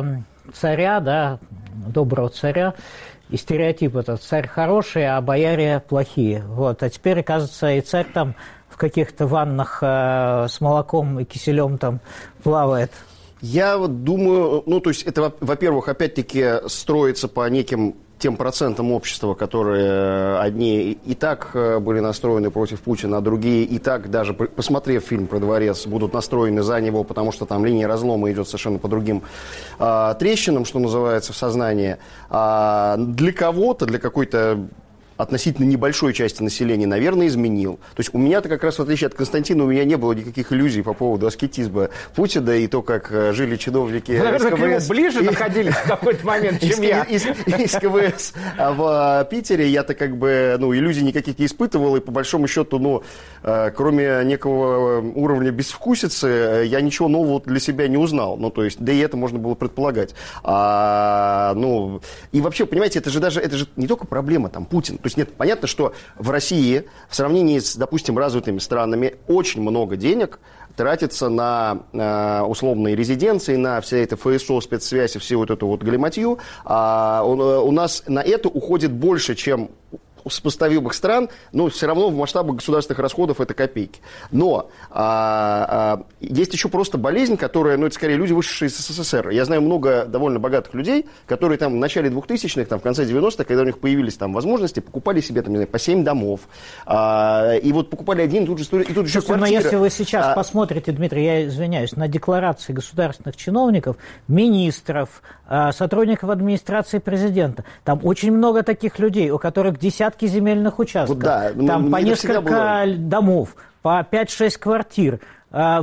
царя, да, доброго царя, и стереотип этот: царь хороший, а бояре плохие. Вот. А теперь, оказывается, и царь там в каких-то ваннах с молоком и киселем там плавает. Я вот думаю, ну, то есть это, во-первых, опять-таки строится по неким тем процентам общества, которые одни и так были настроены против Путина, а другие и так, даже посмотрев фильм про дворец, будут настроены за него, потому что там линия разлома идет совершенно по другим трещинам, что называется, в сознании. Для кого-то, для какой-то относительно небольшой части населения, наверное, изменил. То есть у меня-то как раз, в отличие от Константина, у меня не было никаких иллюзий по поводу аскетизма Путина и то, как жили чиновники СКВС. Наверное, к нему ближе находились в какой-то момент, чем я. Из КВС в Питере я-то как бы, иллюзий никаких не испытывал, и по большому счету, кроме некого уровня безвкусицы, я ничего нового для себя не узнал. То есть, да и это можно было предполагать. И вообще, понимаете, это же не только проблема там Путина. То есть нет, понятно, что в России в сравнении с, допустим, развитыми странами очень много денег тратится на условные резиденции, на вся эта ФСО, спецсвязь и всю вот эту вот галиматью. У нас на это уходит больше, чем у сопоставимых стран, но все равно в масштабах государственных расходов это копейки. Но есть еще просто болезнь, которая, это скорее люди, вышедшие из СССР. Я знаю много довольно богатых людей, которые там в начале 2000-х, в конце 90-х, когда у них появились там возможности, покупали себе там, не знаю, по 7 домов. И вот покупали один, и тут еще квартира. Но если вы сейчас посмотрите, Дмитрий, я извиняюсь, на декларации государственных чиновников, министров, сотрудников администрации президента, там очень много таких людей, у которых десятки земельных участков, там по несколько домов, по 5-6 квартир. Я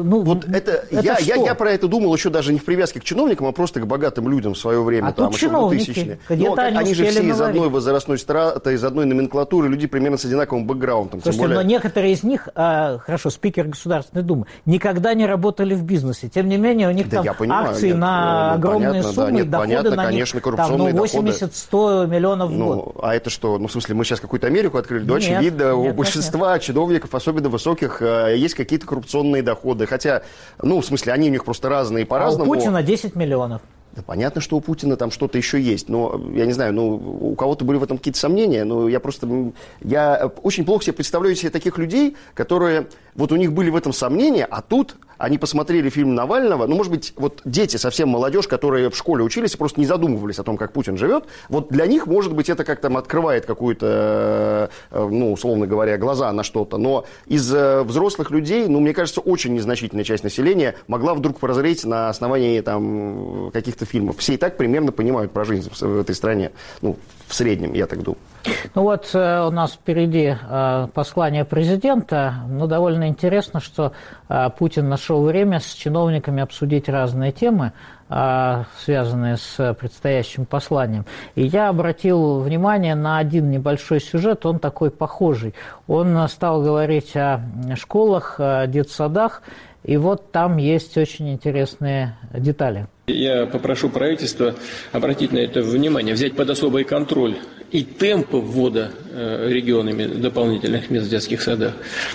про это думал еще даже не в привязке к чиновникам, а просто к богатым людям в свое время. Тут чиновники, они же все из одной возрастной страты, из одной номенклатуры, люди примерно с одинаковым бэкграундом. Слушайте, но некоторые из них, спикер Государственной Думы, никогда не работали в бизнесе. Тем не менее, у них акции на огромные суммы, доходы на них 80-100 миллионов в год. А это что? В смысле, мы сейчас какую-то Америку открыли? Да, очевидно, у большинства чиновников, особенно высоких, есть какие-то коррупционные доходы. Хотя, в смысле, они у них просто разные по-разному. А у Путина 10 миллионов. Да понятно, что у Путина там что-то еще есть, но я не знаю, у кого-то были в этом какие-то сомнения, но я очень плохо себе представляю себе таких людей, которые, вот у них были в этом сомнения, а тут они посмотрели фильм Навального, может быть, вот дети, совсем молодежь, которые в школе учились и просто не задумывались о том, как Путин живет, вот для них, может быть, это как-то открывает какую-то, условно говоря, глаза на что-то, но из взрослых людей, мне кажется, очень незначительная часть населения могла вдруг прозреть на основании там каких-то фильмов. Все и так примерно понимают про жизнь в этой стране, в среднем, я так думаю. У нас впереди послание президента. Довольно интересно, что Путин нашел время с чиновниками обсудить разные темы, связанные с предстоящим посланием. И я обратил внимание на один небольшой сюжет, он такой похожий. Он стал говорить о школах, детсадах, и вот там есть очень интересные детали. Я попрошу правительство обратить на это внимание, взять под особый контроль и темпы ввода регионами дополнительных мест в детских садах,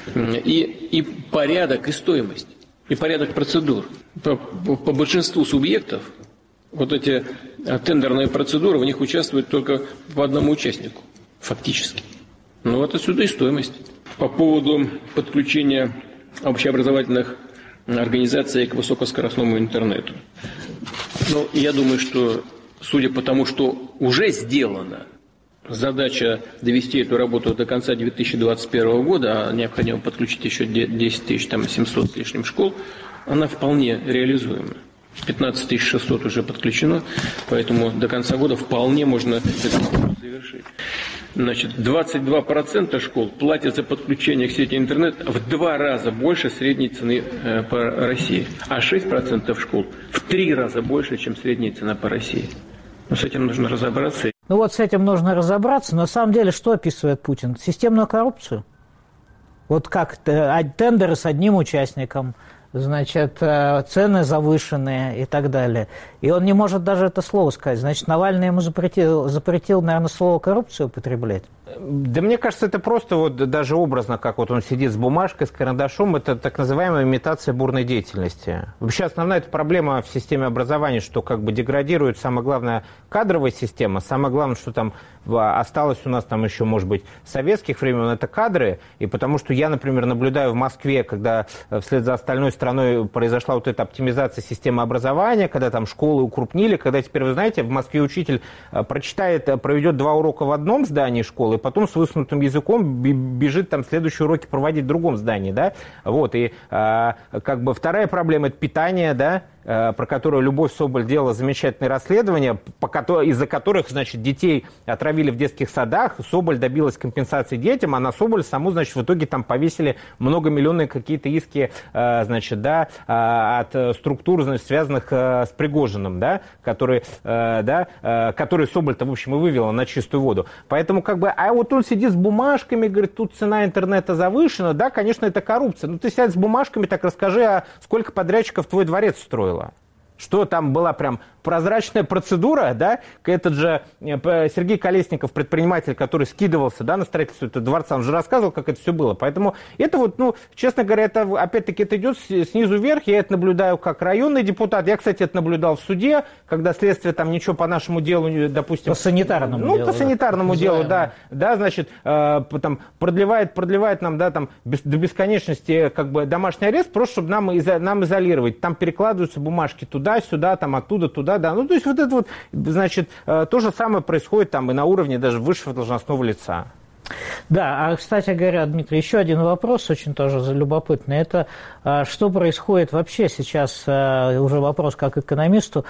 и порядок, и стоимость, и порядок процедур. По большинству субъектов вот эти тендерные процедуры, в них участвует только по одному участнику, фактически. Отсюда и стоимость. По поводу подключения общеобразовательных организаций к высокоскоростному интернету. Я думаю, что, судя по тому, что уже сделано, задача довести эту работу до конца 2021 года, а необходимо подключить еще 10 700 с лишним школ, она вполне реализуема. 15 600 уже подключено, поэтому до конца года вполне можно это завершить. 22% школ платят за подключение к сети интернет в 2 раза больше средней цены по России, а 6% школ в 3 раза больше, чем средняя цена по России. С этим нужно разобраться. С этим нужно разобраться. Но на самом деле, что описывает Путин? Системную коррупцию? Как тендеры с одним участником, цены завышенные и так далее. И он не может даже это слово сказать. Навальный ему запретил, наверное, слово «коррупцию» употреблять. Да мне кажется, это просто даже образно, как он сидит с бумажкой, с карандашом, это так называемая имитация бурной деятельности. Вообще основная эта проблема в системе образования, что деградирует, самое главное, кадровая система, самое главное, что там осталось у нас там еще, может быть, советских времен, это кадры, и потому что я, например, наблюдаю в Москве, когда вслед за остальной стороной страной произошла вот эта оптимизация системы образования, когда там школы укрупнили, когда теперь, вы знаете, в Москве учитель проведет 2 урока в одном здании школы, и потом с высунутым языком бежит там следующие уроки проводить в другом здании, да, вот, и как бы вторая проблема – это питание, да, про которую Любовь Соболь делала замечательное расследование, из-за которых, значит, детей отравили в детских садах. Соболь добилась компенсации детям, а на Соболь саму, значит, в итоге там повесили многомиллионные какие-то иски, значит, да, от структур, значит, связанных с Пригожиным, да, которые Соболь-то, в общем, и вывела на чистую воду. Поэтому, как бы, а вот он сидит с бумажками, говорит, тут цена интернета завышена, да, конечно, это коррупция. Ну, ты сядь с бумажками, так расскажи, а сколько подрядчиков твой дворец строил? Что там была прям прозрачная процедура, да? Этот же Сергей Колесников, предприниматель, который скидывался, да, на строительство этого дворца, он же рассказывал, как это все было. Поэтому это вот, ну, честно говоря, это опять-таки это идет снизу вверх. Я это наблюдаю как районный депутат. Я, кстати, это наблюдал в суде, когда следствие там ничего по нашему делу, допустим... По санитарному делу. По санитарному делу, да, значит, там, продлевает нам, да, там, до бесконечности, как бы, домашний арест, просто чтобы нам изолировать. Там перекладываются бумажки туда-сюда, там, оттуда, туда, да. Ну, то есть вот это вот, значит, то же самое происходит там и на уровне даже высшего должностного лица. Да, а, кстати говоря, Дмитрий, еще один вопрос очень тоже любопытный. Это что происходит вообще сейчас, уже вопрос как экономисту,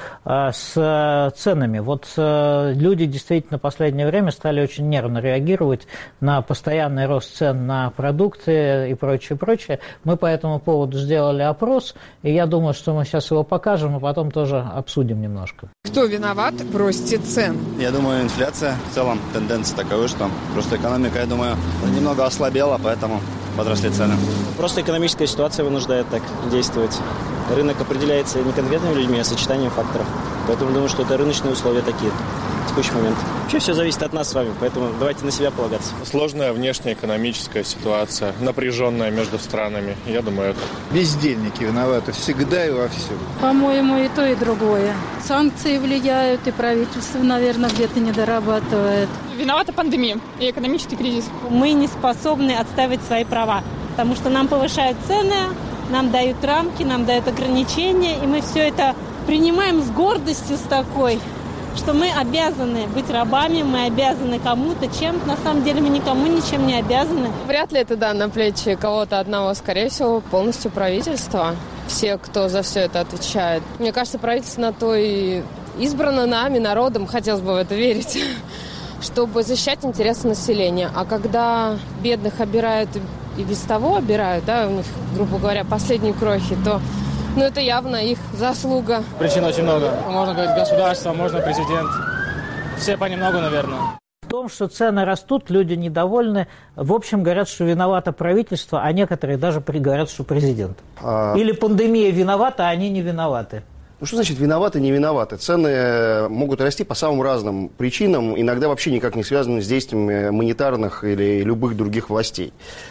с ценами. Вот люди действительно в последнее время стали очень нервно реагировать на постоянный рост цен на продукты и прочее, прочее. Мы по этому поводу сделали опрос, и я думаю, что мы сейчас его покажем, и потом тоже обсудим немножко. Кто виноват в росте цен? Я думаю, инфляция в целом, тенденция такова, что просто экономика, я думаю, немного ослабела, поэтому подросли цены. Просто экономическая ситуация вынуждает так действовать. Рынок определяется не конкретными людьми, а сочетанием факторов. Поэтому думаю, что это рыночные условия такие в текущий момент. Вообще все зависит от нас с вами, поэтому давайте на себя полагаться. Сложная внешнеэкономическая ситуация, напряженная между странами. Я думаю, это... Бездельники виноваты всегда и во всем. По-моему, и то, и другое. Санкции влияют, и правительство, наверное, где-то не дорабатывает. Виновата пандемия и экономический кризис. Мы не способны отстаивать свои права, потому что нам повышают цены, нам дают рамки, нам дают ограничения, и мы все это принимаем с гордостью, с такой, что мы обязаны быть рабами, мы обязаны кому-то чем-то. На самом деле мы никому ничем не обязаны. Вряд ли это, да, на плечи кого-то одного. Скорее всего, полностью правительство. Все, кто за все это отвечает. Мне кажется, правительство на то и избрано нами, народом, хотелось бы в это верить, чтобы защищать интересы населения. А когда бедных обирают и без того обирают, да, у них, грубо говоря, последние крохи, то это явно их заслуга. Причин очень много. Можно говорить государство, можно президент. Все понемногу, наверное. В том, что цены растут, люди недовольны. В общем, говорят, что виновато правительство, а некоторые даже говорят, что президент. Или пандемия виновата, а они не виноваты. Ну, что значит виноваты, не виноваты? Цены могут расти по самым разным причинам, иногда вообще никак не связаны с действиями монетарных или любых других властей.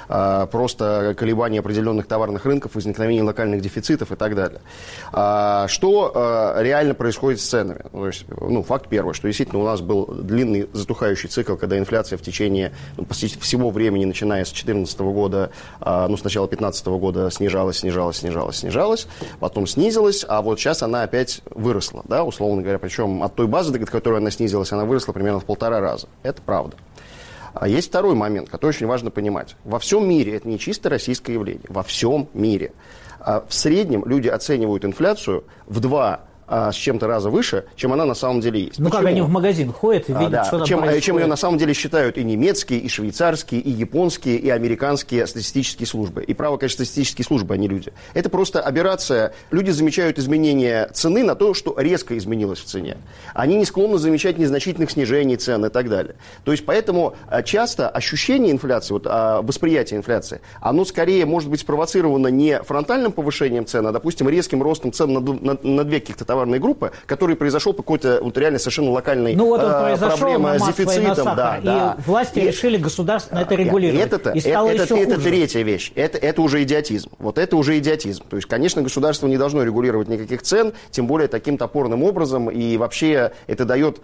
Просто колебания определенных товарных рынков, возникновение локальных дефицитов и так далее. Что реально происходит с ценами? То есть, факт первый, что действительно у нас был длинный затухающий цикл, когда инфляция в течение почти всего времени, начиная с 2014 года, сначала 2015 года снижалась, потом снизилась, а вот сейчас она опять выросла, да, условно говоря, причем от той базы, до которой она снизилась, она выросла примерно в 1,5 раза. Это правда. А есть второй момент, который очень важно понимать. Во всем мире, это не чисто российское явление, во всем мире. В среднем люди оценивают инфляцию в 2 с чем-то раза выше, чем она на самом деле есть. Ну, как они в магазин ходят и видят, что там происходит. Чем ее на самом деле считают и немецкие, и швейцарские, и японские, и американские статистические службы. И право, конечно, статистические службы, а не люди. Это просто аберрация. Люди замечают изменение цены на то, что резко изменилось в цене. Они не склонны замечать незначительных снижений цен и так далее. То есть, поэтому часто ощущение инфляции, восприятие инфляции, оно скорее может быть спровоцировано не фронтальным повышением цен, а, допустим, резким ростом цен на две каких-то товарные группы, который произошел по какой-то реально совершенно локальной проблеме с дефицитом. И власти решили государственно это регулировать. Это третья вещь. Это уже идиотизм. Вот это уже идиотизм. То есть, конечно, государство не должно регулировать никаких цен, тем более таким топорным образом. И вообще это дает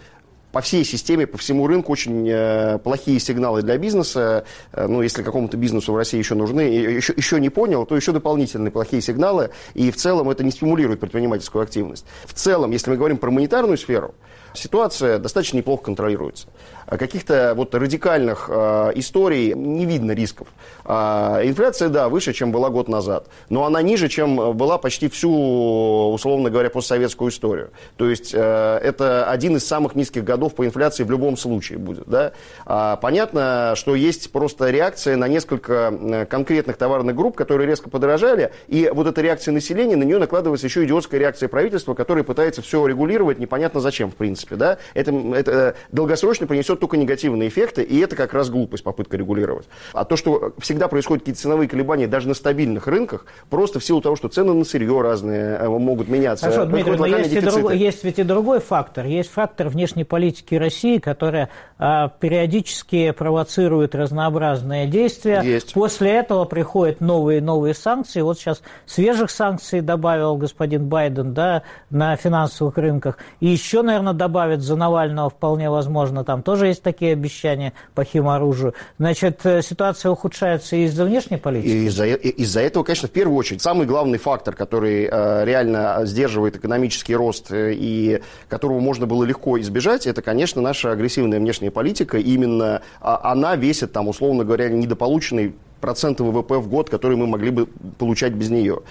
по всей системе, по всему рынку очень плохие сигналы для бизнеса. Ну, если какому-то бизнесу в России еще нужны, еще не понял, то еще дополнительные плохие сигналы. И в целом это не стимулирует предпринимательскую активность. В целом, если мы говорим про монетарную сферу, ситуация достаточно неплохо контролируется. Каких-то вот радикальных историй не видно рисков. Инфляция, да, выше, чем была год назад, но она ниже, чем была почти всю, условно говоря, постсоветскую историю. То есть это один из самых низких годов по инфляции в любом случае будет. Да? Понятно, что есть просто реакция на несколько конкретных товарных групп, которые резко подорожали, и вот эта реакция населения, на нее накладывается еще идиотская реакция правительства, которое пытается все регулировать непонятно зачем, в принципе. Да? Это долгосрочно принесет только негативные эффекты, и это как раз глупость, попытка регулировать. А то, что всегда происходят какие-то ценовые колебания даже на стабильных рынках, просто в силу того, что цены на сырье разные могут меняться. Хорошо, Дмитрий, но есть ведь и другой фактор. Есть фактор внешней политики России, которая периодически провоцирует разнообразные действия. Есть. После этого приходят новые и новые санкции. Вот сейчас свежих санкций добавил господин Байден, да, на финансовых рынках. И еще, наверное, добавят за Навального, вполне возможно, там тоже есть такие обещания по химоружию. Значит, ситуация ухудшается из-за внешней политики? Из-за этого, конечно, в первую очередь, самый главный фактор, который реально сдерживает экономический рост и которого можно было легко избежать, это, конечно, наша агрессивная внешняя политика. Именно она весит, там, условно говоря, недополученный проценты ВВП в год, которые мы могли бы получать без нее.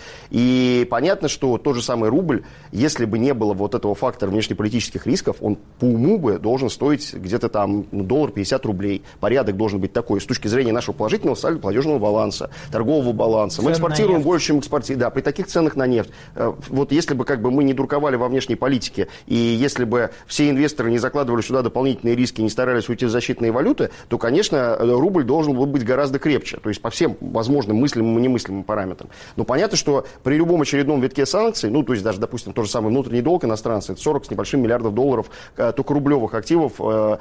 И понятно, что тот же самый рубль, если бы не было вот этого фактора внешнеполитических рисков, он по уму бы должен стоить где-то там $50. Порядок должен быть такой с точки зрения нашего положительного сальдо платежного баланса, торгового баланса. Мы экспортируем больше, чем экспортируем. Да, при таких ценах на нефть. Вот если бы как бы мы не дурковали во внешней политике, и если бы все инвесторы не закладывали сюда дополнительные риски, не старались уйти в защитные валюты, то, конечно, рубль должен был быть гораздо крепче. То есть по всем возможным мыслимым и немыслимым параметрам. Но понятно, что при любом очередном витке санкций, ну, то есть даже, допустим, тот же самый внутренний долг иностранцев, это 40 с небольшим миллиардов долларов только рублевых активов,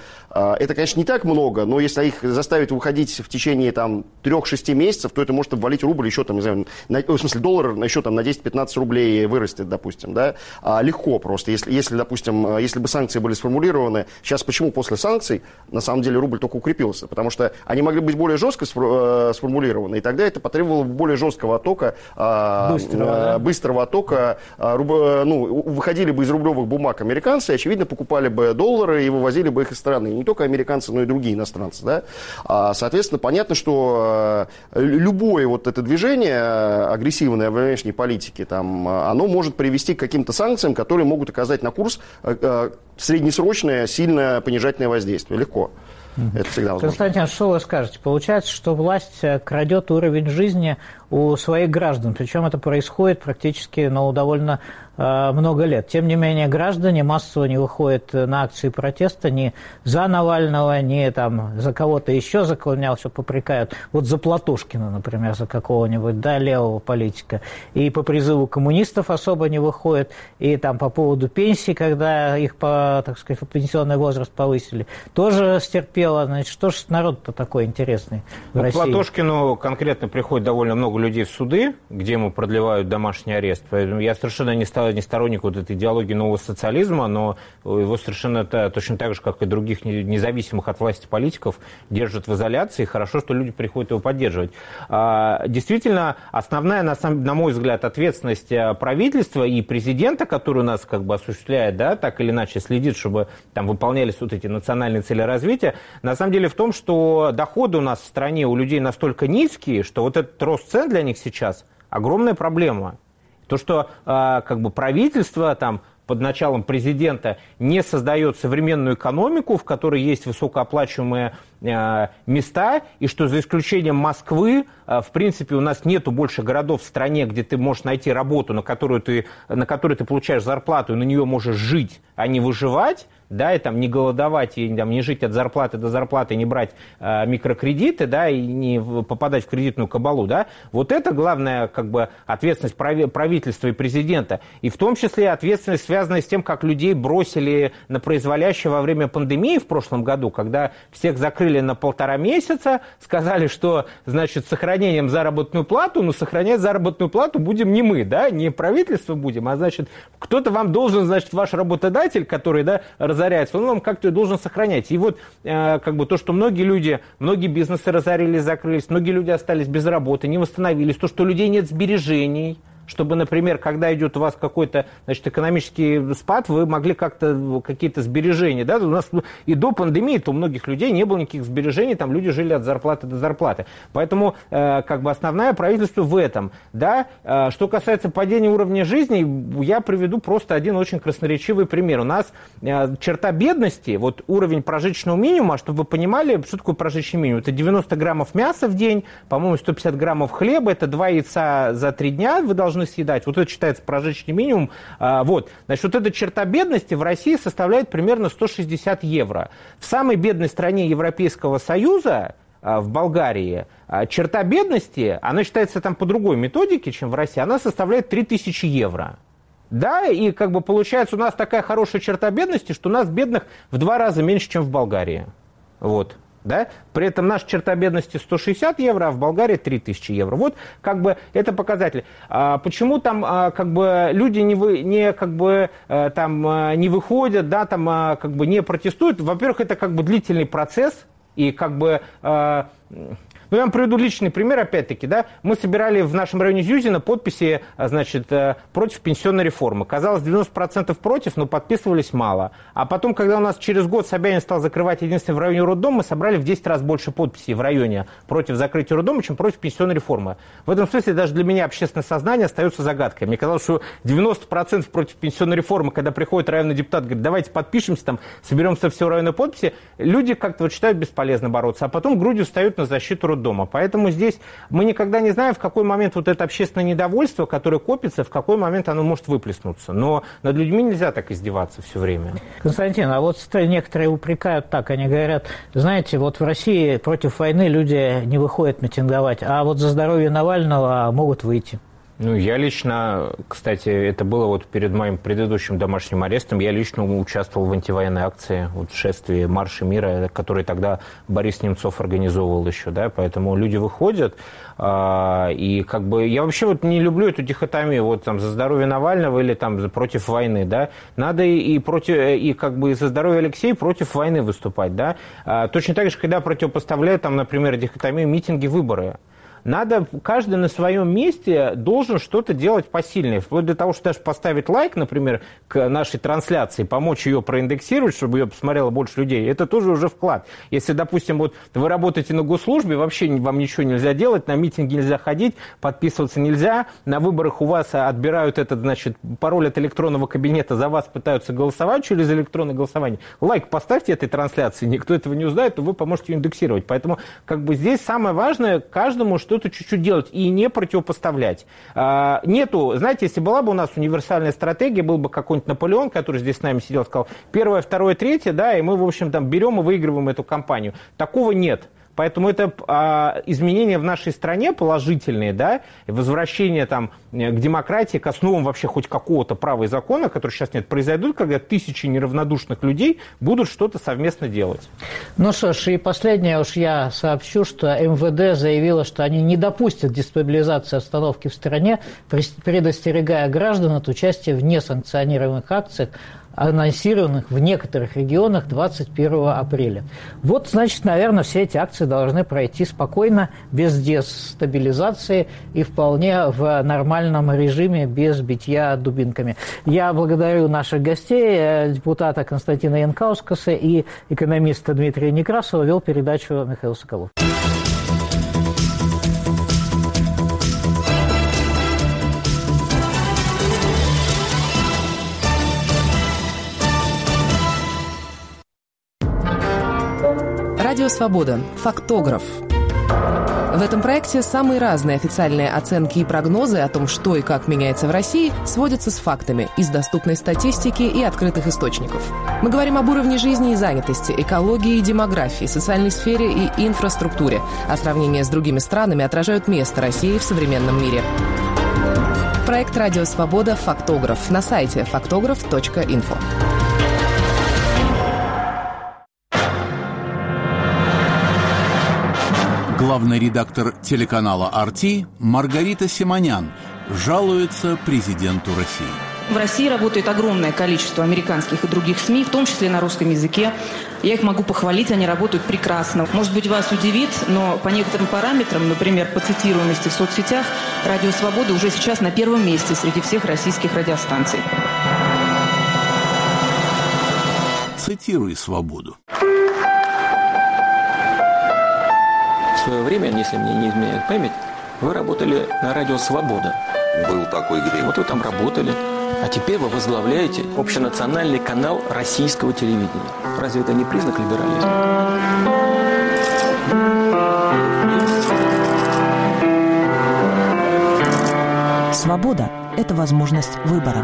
это, конечно, не так много, но если их заставить выходить в течение там 3-6 месяцев, то это может обвалить рубль еще там, не знаю, в смысле доллар еще там на 10-15 рублей вырастет, допустим, да, легко просто. Если, допустим, если бы санкции были сформулированы, сейчас почему после санкций на самом деле рубль только укрепился? Потому что они могли быть более жестко сформулированы, и тогда это потребовало более жесткого оттока, быстрого оттока, выходили бы из рублевых бумаг американцы, очевидно, покупали бы доллары и вывозили бы их из страны. Не только американцы, но и другие иностранцы. Да? Соответственно, понятно, что любое вот это движение агрессивное в внешней политике, там, оно может привести к каким-то санкциям, которые могут оказать на курс среднесрочное, сильно понижательное воздействие. Легко. Это всегда возможно. Константин, что вы скажете? Получается, что власть крадет уровень жизни у своих граждан, причем это происходит практически довольно много лет. Тем не менее, граждане массово не выходят на акции протеста ни за Навального, ни там, за кого-то еще, за кого меня все попрекают. Вот за Платошкина, например, за какого-нибудь, да, левого политика. И по призыву коммунистов особо не выходят. И там по поводу пенсий, когда их, так сказать, пенсионный возраст повысили, тоже стерпело. Значит, что же народ-то такой интересный в России? Платошкину конкретно приходит довольно много людей в суды, где ему продлевают домашний арест. Поэтому я совершенно не сторонник вот этой идеологии нового социализма, но его совершенно точно так же, как и других независимых от власти политиков, держат в изоляции. Хорошо, что люди приходят его поддерживать. Действительно, основная, на мой взгляд, ответственность правительства и президента, который у нас как бы осуществляет, да, так или иначе следит, чтобы там выполнялись вот эти национальные цели развития, на самом деле в том, что доходы у нас в стране у людей настолько низкие, что вот этот рост цен для них сейчас огромная проблема. То, что как бы правительство там, под началом президента не создает современную экономику, в которой есть высокооплачиваемые места, и что за исключением Москвы, в принципе, у нас нету больше городов в стране, где ты можешь найти работу, на которой ты получаешь зарплату, и на нее можешь жить, а не выживать, да, и там не голодовать, и там, не жить от зарплаты до зарплаты, не брать микрокредиты, да, и не попадать в кредитную кабалу, да. Вот это главная как бы ответственность правительства и президента, и в том числе ответственность, связанная связанное с тем, как людей бросили на произволящее во время пандемии в прошлом году, когда всех закрыли на 1,5 месяца, сказали, что, значит, с сохранением заработную плату, но сохранять заработную плату будем не мы, да, не правительство будем, а, значит, кто-то вам должен, значит, ваш работодатель, который, да, разоряется, он вам как-то должен сохранять. И вот, как бы, то, что многие бизнесы разорились, закрылись, многие люди остались без работы, не восстановились, то, что у людей нет сбережений, чтобы, например, когда идет у вас какой-то, значит, экономический спад, вы могли как-то какие-то сбережения, да, у нас и до пандемии-то у многих людей не было никаких сбережений, там люди жили от зарплаты до зарплаты. Поэтому, как бы, основное правительство в этом, да. Что касается падения уровня жизни, я приведу просто один очень красноречивый пример. У нас черта бедности, вот уровень прожиточного минимума, чтобы вы понимали, что такое прожиточный минимум, это 90 граммов мяса в день, по-моему, 150 граммов хлеба, это 2 яйца за 3 дня вы должны съедать. Вот это считается прожиточный минимум. Вот. Значит, вот эта черта бедности в России составляет примерно 160 евро. В самой бедной стране Европейского Союза, в Болгарии, черта бедности, она считается там по другой методике, чем в России, она составляет 3000 евро. Да, и как бы получается у нас такая хорошая черта бедности, что у нас бедных в 2 раза меньше, чем в Болгарии. Вот. Да? При этом наша черта бедности 160 евро, а в Болгарии 3000 евро. Вот как бы это показатель. Почему там как бы люди не выходят, да, там как бы не протестуют? Во-первых, это как бы длительный процесс, и как бы... Ну, я вам приведу личный пример, опять-таки, да. Мы собирали в нашем районе Зюзина подписи, значит, против пенсионной реформы. Казалось, 90% против, но подписывались мало. А потом, когда у нас через год Собянин стал закрывать единственный в районе роддом, мы собрали в 10 раз больше подписей в районе против закрытия роддома, чем против пенсионной реформы. В этом смысле даже для меня общественное сознание остается загадкой. Мне казалось, что 90% против пенсионной реформы, когда приходит районный депутат, говорит, давайте подпишемся, там, соберемся все районные подписи, люди как-то вот считают бесполезно бороться, а потом грудью встают на защиту дома. Поэтому здесь мы никогда не знаем, в какой момент вот это общественное недовольство, которое копится, в какой момент оно может выплеснуться. Но над людьми нельзя так издеваться все время. Константин, а вот некоторые упрекают так, они говорят, знаете, вот в России против войны люди не выходят митинговать, а вот за здоровье Навального могут выйти. Ну, я лично, кстати, это было вот перед моим предыдущим домашним арестом, я лично участвовал в антивоенной акции, вот в шествии Марша мира, который тогда Борис Немцов организовывал еще, да, поэтому люди выходят, и как бы я вообще вот не люблю эту дихотомию, вот там за здоровье Навального или там против войны, да, надо и против, и как бы за здоровье Алексея против войны выступать, да, точно так же, когда противопоставляют там, например, дихотомию митинги, выборы. Надо, каждый на своем месте должен что-то делать посильное. Вплоть до того, что даже поставить лайк, например, к нашей трансляции, помочь ее проиндексировать, чтобы ее посмотрело больше людей, это тоже уже вклад. Если, допустим, вот вы работаете на госслужбе, вообще вам ничего нельзя делать, на митинги нельзя ходить, подписываться нельзя, на выборах у вас отбирают этот, значит, пароль от электронного кабинета, за вас пытаются голосовать через электронное голосование. Лайк поставьте этой трансляции, никто этого не узнает, то вы поможете ее индексировать. Поэтому как бы здесь самое важное каждому что-то чуть-чуть делать и не противопоставлять. Нету, знаете, если была бы у нас универсальная стратегия, был бы какой-нибудь Наполеон, который здесь с нами сидел, сказал, 1, 2, 3, да, и мы, в общем, там берем и выигрываем эту кампанию. Такого нет. Поэтому это изменения в нашей стране положительные, да, возвращение там к демократии, к основам вообще хоть какого-то права и закона, который сейчас нет, произойдут, когда тысячи неравнодушных людей будут что-то совместно делать. Ну что ж, и последнее уж я сообщу, что МВД заявило, что они не допустят дестабилизации обстановки в стране, предостерегая граждан от участия в несанкционированных акциях, анонсированных в некоторых регионах 21 апреля. Вот, значит, наверное, все эти акции должны пройти спокойно, без дестабилизации и вполне в нормальном режиме, без битья дубинками. Я благодарю наших гостей, депутата Константина Янкаускаса и экономиста Дмитрия Некрасова. Вел передачу Михаил Соколов. Радио «Свобода». Фактограф. В этом проекте самые разные официальные оценки и прогнозы о том, что и как меняется в России, сводятся с фактами из доступной статистики и открытых источников. Мы говорим об уровне жизни и занятости, экологии и демографии, социальной сфере и инфраструктуре, а сравнения с другими странами отражают место России в современном мире. Проект «Радио Свобода. Фактограф» на сайте faktograph.info. Главный редактор телеканала «RT» Маргарита Симонян жалуется президенту России. В России работает огромное количество американских и других СМИ, в том числе на русском языке. Я их могу похвалить, они работают прекрасно. Может быть, вас удивит, но по некоторым параметрам, например, по цитируемости в соцсетях, «Радио Свобода» уже сейчас на первом месте среди всех российских радиостанций. Цитируй «Свободу». В свое время, если мне не изменяет память, вы работали на радио «Свобода». Был такой грех. Вот вы там работали. А теперь вы возглавляете общенациональный канал российского телевидения. Разве это не признак либерализма? Свобода – это возможность выбора.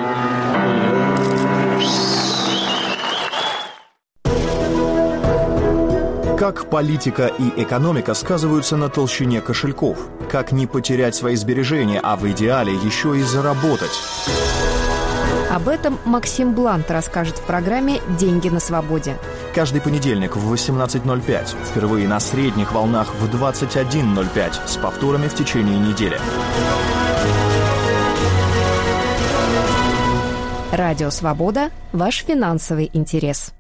Как политика и экономика сказываются на толщине кошельков? Как не потерять свои сбережения, а в идеале еще и заработать? Об этом Максим Блант расскажет в программе «Деньги на свободе». Каждый понедельник в 18:05. Впервые на средних волнах в 21:05. С повторами в течение недели. Радио «Свобода» – ваш финансовый интерес.